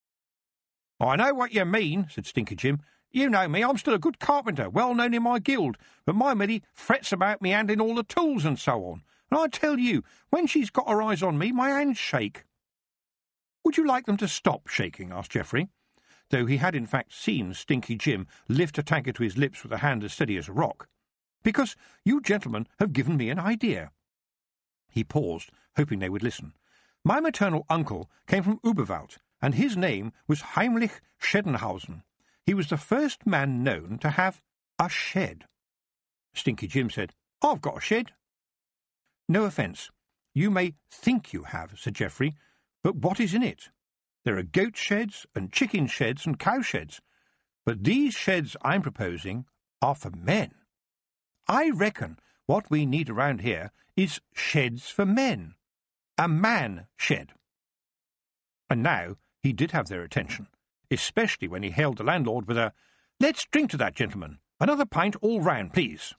"I know what you mean," said Stinky Jim. "You know me, I'm still a good carpenter, well known in my guild, but my Milly frets about me handling all the tools and so on, and I tell you, when she's got her eyes on me, my hands shake." "Would you like them to stop shaking?" asked Geoffrey, though he had in fact seen Stinky Jim lift a tankard to his lips with a hand as steady as a rock. "Because you gentlemen have given me an idea." He paused, hoping they would listen. "My maternal uncle came from Uberwald, and his name was Heimlich Schedenhausen. He was the first man known to have a shed." Stinky Jim said, "I've got a shed." "No offence. You may think you have," said Geoffrey, "but what is in it? There are goat sheds and chicken sheds and cow sheds, but these sheds I'm proposing are for men. I reckon what we need around here is sheds for men. A man shed." And now he did have their attention, especially when he hailed the landlord with a, "Let's drink to that, gentlemen. Another pint all round, please."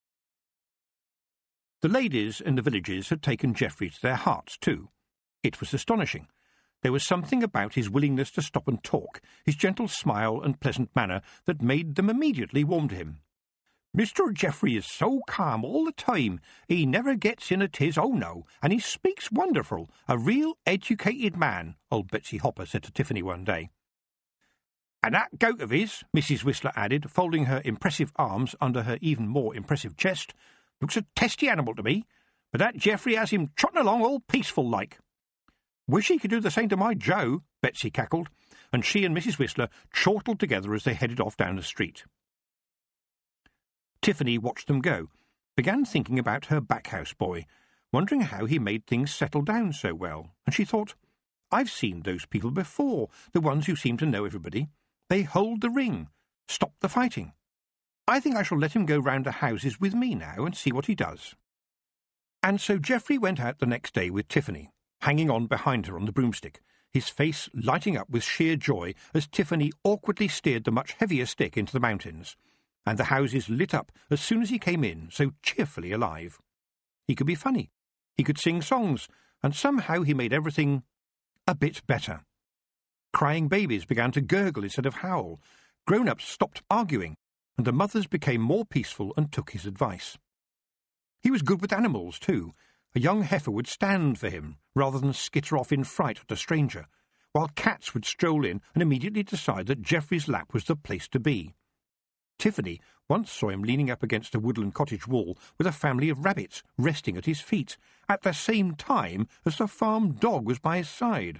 The ladies in the villages had taken Geoffrey to their hearts, too. It was astonishing. There was something about his willingness to stop and talk, his gentle smile and pleasant manner, that made them immediately warm to him. "Mr. Geoffrey is so calm all the time. He never gets in a tiz, oh no, and he speaks wonderful. A real educated man," old Betsy Hopper said to Tiffany one day. "And that goat of his," Mrs. Whistler added, folding her impressive arms under her even more impressive chest, "looks a testy animal to me, but that Geoffrey has him trotting along all peaceful-like." "Wish he could do the same to my Joe," Betsy cackled, and she and Mrs. Whistler chortled together as they headed off down the street. Tiffany watched them go, began thinking about her Backhouse Boy, wondering how he made things settle down so well, and she thought, I've seen those people before, the ones who seem to know everybody. They hold the ring, stop the fighting. I think I shall let him go round the houses with me now and see what he does. And so Geoffrey went out the next day with Tiffany, hanging on behind her on the broomstick, his face lighting up with sheer joy as Tiffany awkwardly steered the much heavier stick into the mountains, and the houses lit up as soon as he came in, so cheerfully alive. He could be funny, he could sing songs, and somehow he made everything a bit better. Crying babies began to gurgle instead of howl, grown-ups stopped arguing, and the mothers became more peaceful and took his advice. He was good with animals, too. A young heifer would stand for him, rather than skitter off in fright at a stranger, while cats would stroll in and immediately decide that Geoffrey's lap was the place to be. Tiffany once saw him leaning up against a woodland cottage wall with a family of rabbits resting at his feet, at the same time as the farm dog was by his side.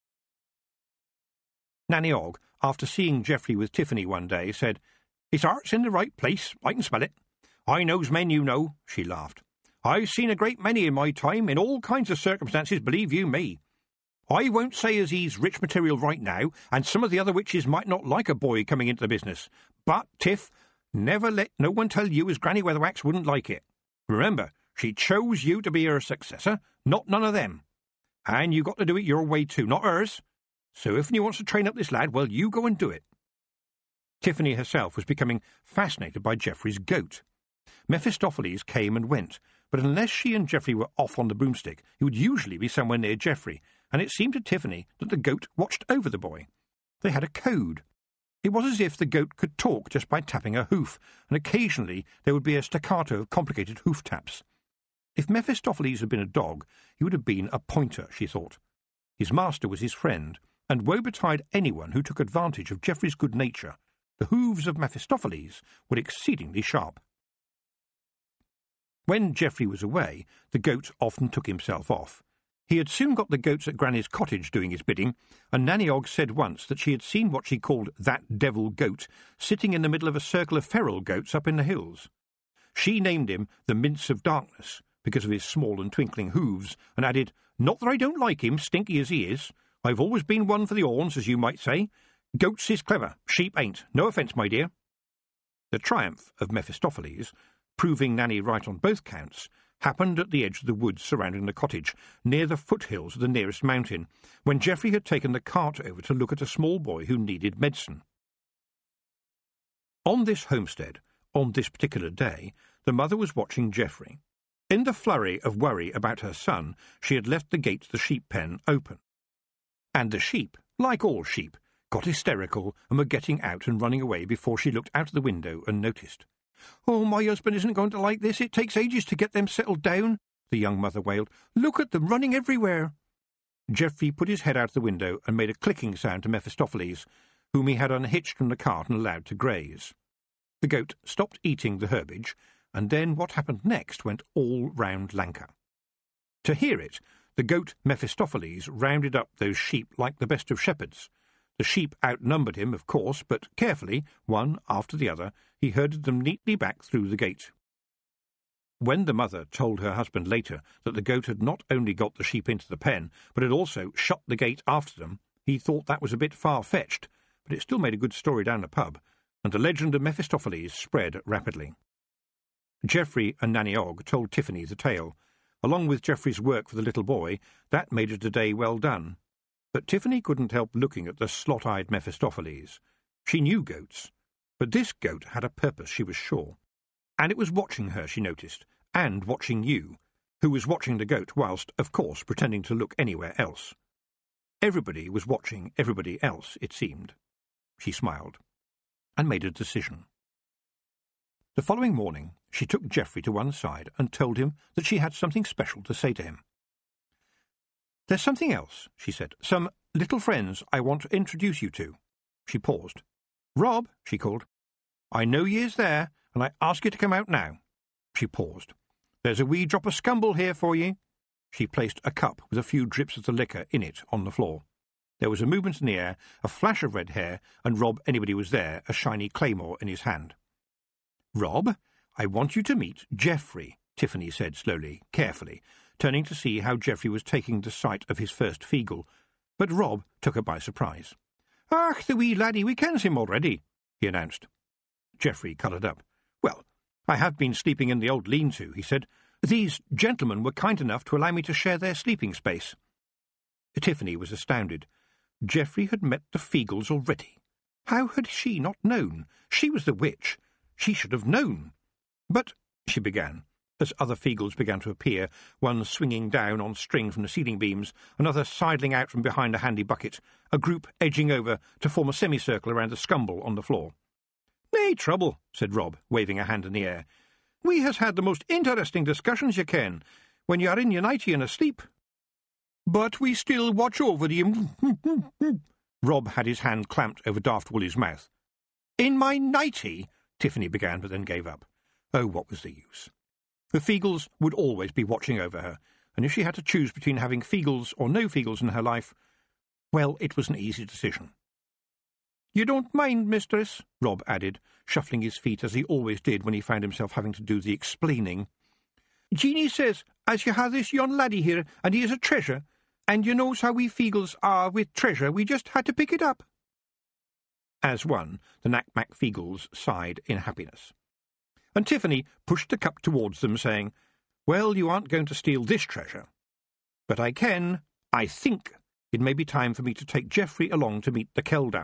Nanny Ogg, after seeing Geoffrey with Tiffany one day, said, "His heart's in the right place, I can smell it. I knows men, you know," she laughed. "I've seen a great many in my time, in all kinds of circumstances, believe you me. I won't say as he's rich material right now, and some of the other witches might not like a boy coming into the business, but, Tiff, never let no one tell you as Granny Weatherwax wouldn't like it. Remember, she chose you to be her successor, not none of them. And you got to do it your way too, not hers. So if you wants to train up this lad, well, you go and do it." Tiffany herself was becoming fascinated by Geoffrey's goat. Mephistopheles came and went, but unless she and Geoffrey were off on the broomstick, he would usually be somewhere near Geoffrey, and it seemed to Tiffany that the goat watched over the boy. They had a code. It was as if the goat could talk just by tapping a hoof, and occasionally there would be a staccato of complicated hoof taps. If Mephistopheles had been a dog, he would have been a pointer, she thought. His master was his friend, and woe betide anyone who took advantage of Geoffrey's good nature. The hooves of Mephistopheles were exceedingly sharp. When Geoffrey was away, the goat often took himself off. He had soon got the goats at Granny's cottage doing his bidding, and Nanny Ogg said once that she had seen what she called that devil goat sitting in the middle of a circle of feral goats up in the hills. She named him the Mince of Darkness, because of his small and twinkling hooves, and added, "Not that I don't like him, stinky as he is. I've always been one for the horns, as you might say. Goats is clever, sheep ain't. No offence, my dear." The triumph of Mephistopheles, proving Nanny right on both counts, happened at the edge of the woods surrounding the cottage, near the foothills of the nearest mountain, when Geoffrey had taken the cart over to look at a small boy who needed medicine. On this homestead, on this particular day, the mother was watching Geoffrey. In the flurry of worry about her son, she had left the gate to the sheep pen open. And the sheep, like all sheep, got hysterical and were getting out and running away before she looked out of the window and noticed. "Oh, my husband isn't going to like this. It takes ages to get them settled down," the young mother wailed. "Look at them running everywhere." Geoffrey put his head out the window and made a clicking sound to Mephistopheles, whom he had unhitched from the cart and allowed to graze. The goat stopped eating the herbage, and then what happened next went all round Lanka. To hear it, the goat Mephistopheles rounded up those sheep like the best of shepherds. The sheep outnumbered him, of course, but carefully, one after the other, he herded them neatly back through the gate. When the mother told her husband later that the goat had not only got the sheep into the pen, but had also shut the gate after them, he thought that was a bit far-fetched, but it still made a good story down the pub, and the legend of Mephistopheles spread rapidly. Geoffrey and Nanny Ogg told Tiffany the tale. Along with Geoffrey's work for the little boy, that made it a day well done. But Tiffany couldn't help looking at the slot-eyed Mephistopheles. She knew goats, but this goat had a purpose, she was sure. And it was watching her, she noticed, and watching you, who was watching the goat whilst, of course, pretending to look anywhere else. Everybody was watching everybody else, it seemed. She smiled, and made a decision. The following morning, she took Geoffrey to one side and told him that she had something special to say to him. "There's something else," she said. "Some little friends I want to introduce you to." She paused. "Rob," she called. "I know ye is there, and I ask you to come out now." She paused. "There's a wee drop of scumble here for ye." She placed a cup with a few drips of the liquor in it on the floor. There was a movement in the air, a flash of red hair, and Rob Anybody was there, a shiny claymore in his hand. "Rob, I want you to meet Geoffrey," Tiffany said slowly, carefully, turning to see how Geoffrey was taking the sight of his first Feagle, but Rob took her by surprise. "Ach, the wee laddie, we kens him already," he announced. Geoffrey coloured up. "Well, I have been sleeping in the old lean-to," he said. "These gentlemen were kind enough to allow me to share their sleeping space." Tiffany was astounded. Geoffrey had met the Feagles already. How had she not known? She was the witch. She should have known. "But," she began, as other Feagles began to appear, one swinging down on string from the ceiling beams, another sidling out from behind a handy bucket, a group edging over to form a semicircle around the scumble on the floor. "Nae trouble," said Rob, waving a hand in the air. "We has had the most interesting discussions, ye ken, when ye are in your nightie and asleep. But we still watch over ye." Rob had his hand clamped over Daft Woolly's mouth. "In my nightie," Tiffany began, but then gave up. Oh, what was the use? The Feagles would always be watching over her, and if she had to choose between having Feagles or no Feagles in her life, well, it was an easy decision. "You don't mind, mistress?" Rob added, shuffling his feet as he always did when he found himself having to do the explaining. "Jeanie says as you have this young laddie here, and he is a treasure, and you knows how we Feagles are with treasure, we just had to pick it up." As one, the Knack-Mack Feagles sighed in happiness. And Tiffany pushed the cup towards them, saying, "Well, you aren't going to steal this treasure. But I think it may be time for me to take Geoffrey along to meet the Kelda."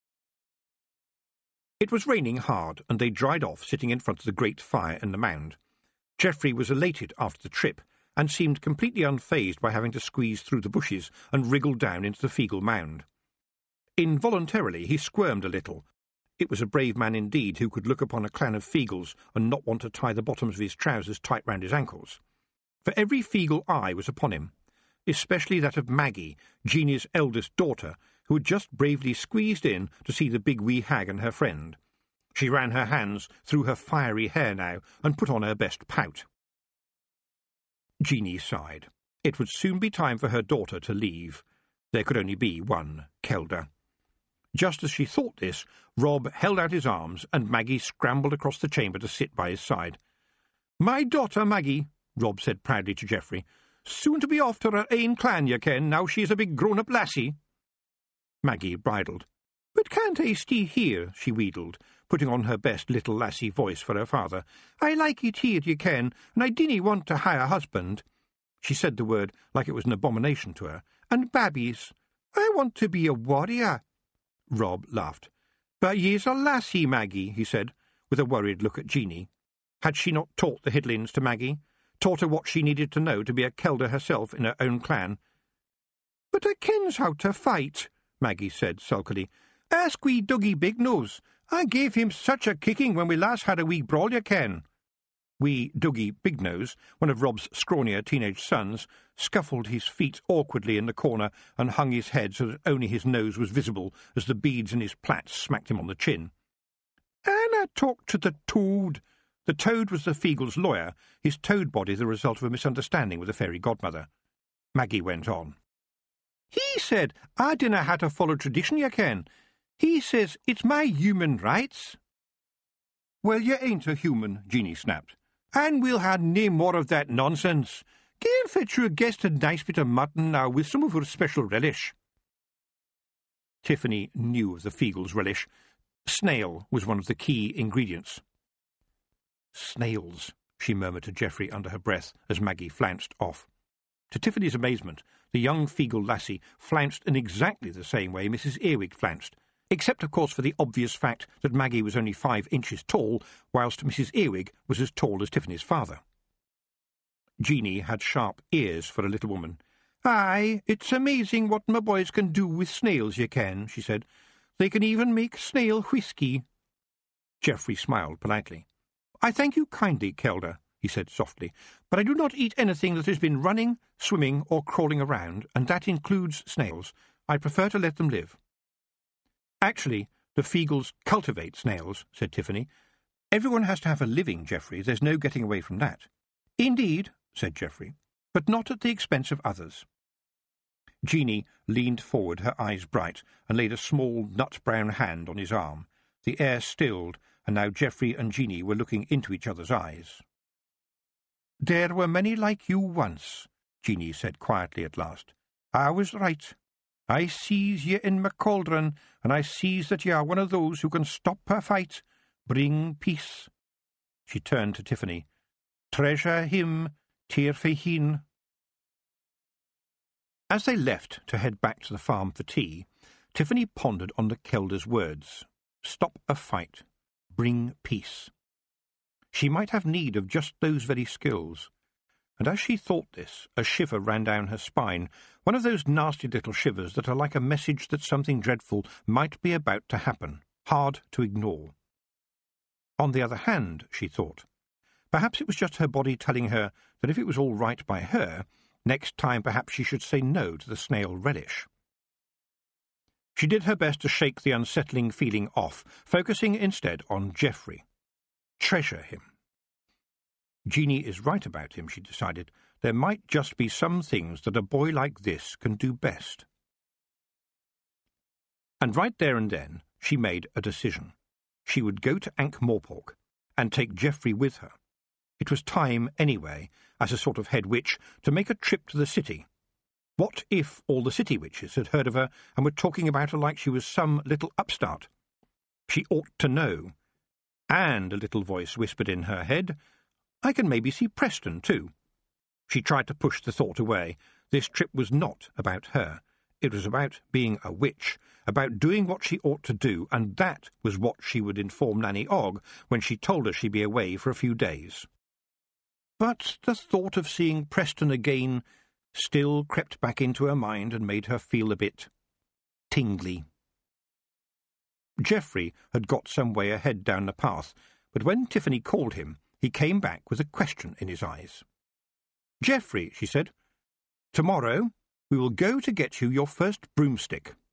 It was raining hard, and they dried off, sitting in front of the great fire in the mound. Geoffrey was elated after the trip, and seemed completely unfazed by having to squeeze through the bushes and wriggle down into the Feagle mound. Involuntarily he squirmed a little. It was a brave man indeed who could look upon a clan of Feagles and not want to tie the bottoms of his trousers tight round his ankles. For every Feagle eye was upon him, especially that of Maggie, Jeanie's eldest daughter, who had just bravely squeezed in to see the big wee hag and her friend. She ran her hands through her fiery hair now and put on her best pout. Jeanie sighed. It would soon be time for her daughter to leave. There could only be one Kelda. Just as she thought this, Rob held out his arms, and Maggie scrambled across the chamber to sit by his side. "My daughter, Maggie," Rob said proudly to Geoffrey. "Soon to be off to her ain clan, ye ken, now she is a big grown-up lassie." Maggie bridled. "But can't I stay here?" she wheedled, putting on her best little lassie voice for her father. "I like it here, ye ken, and I dinna want to hire a husband." She said the word like it was an abomination to her. "And babbies. I want to be a warrior." Rob laughed. "But ye's a lassie, Maggie," he said, with a worried look at Jeanie. Had she not taught the Hiddlins to Maggie? Taught her what she needed to know to be a Kelda herself in her own clan? "But I kens how to fight," Maggie said sulkily. "Ask wee Dougie Bignose. I gave him such a kicking when we last had a wee brawl, ye ken." Wee Dougie Bignose, one of Rob's scrawnier teenage sons, scuffled his feet awkwardly in the corner and hung his head so that only his nose was visible as the beads in his plaits smacked him on the chin. "And I talked to the toad." The toad was the Feagle's lawyer, his toad body the result of a misunderstanding with the fairy godmother. Maggie went on. "He said I dinna have to follow tradition, ye ken. He says it's my human rights." "Well, you ain't a human," Jeanie snapped. "And we'll have nae more of that nonsense. Gae and fetch your guest a nice bit of mutton now with some of her special relish." Tiffany knew of the Feagle's relish. Snail was one of the key ingredients. "Snails," she murmured to Geoffrey under her breath as Maggie flounced off. To Tiffany's amazement, the young Feagle lassie flounced in exactly the same way Mrs. Earwig flounced, except, of course, for the obvious fact that Maggie was only 5 inches tall, whilst Mrs. Earwig was as tall as Tiffany's father. Jeanie had sharp ears for a little woman. "Aye, it's amazing what my boys can do with snails, ye ken," she said. "They can even make snail whisky." Geoffrey smiled politely. "I thank you kindly, Kelda," he said softly, "but I do not eat anything that has been running, swimming, or crawling around, and that includes snails. I prefer to let them live." "Actually, the Feagles cultivate snails," said Tiffany. "Everyone has to have a living, Geoffrey. There's no getting away from that." "Indeed," said Geoffrey, "but not at the expense of others." Jeanie leaned forward, her eyes bright, and laid a small nut-brown hand on his arm. The air stilled, and now Geoffrey and Jeanie were looking into each other's eyes. "There were many like you once," Jeanie said quietly at last. "I was right. I sees ye in my cauldron, and I sees that ye are one of those who can stop a fight, bring peace." She turned to Tiffany. "Treasure him, tear for heen." As they left to head back to the farm for tea, Tiffany pondered on the Kelder's words. Stop a fight, bring peace. She might have need of just those very skills. And as she thought this, a shiver ran down her spine, one of those nasty little shivers that are like a message that something dreadful might be about to happen, hard to ignore. On the other hand, she thought, perhaps it was just her body telling her that if it was all right by her, next time perhaps she should say no to the snail relish. She did her best to shake the unsettling feeling off, focusing instead on Geoffrey. Treasure him. Jeanie is right about him, she decided. There might just be some things that a boy like this can do best. And right there and then she made a decision. She would go to Ankh-Morpork and take Geoffrey with her. It was time, anyway, as a sort of head witch, to make a trip to the city. What if all the city witches had heard of her and were talking about her like she was some little upstart? She ought to know. And a little voice whispered in her head, I can maybe see Preston, too. She tried to push the thought away. This trip was not about her. It was about being a witch, about doing what she ought to do, and that was what she would inform Nanny Ogg when she told her she'd be away for a few days. But the thought of seeing Preston again still crept back into her mind and made her feel a bit tingly. Geoffrey had got some way ahead down the path, but when Tiffany called him, he came back with a question in his eyes. "Geoffrey," she said, "tomorrow we will go to get you your first broomstick."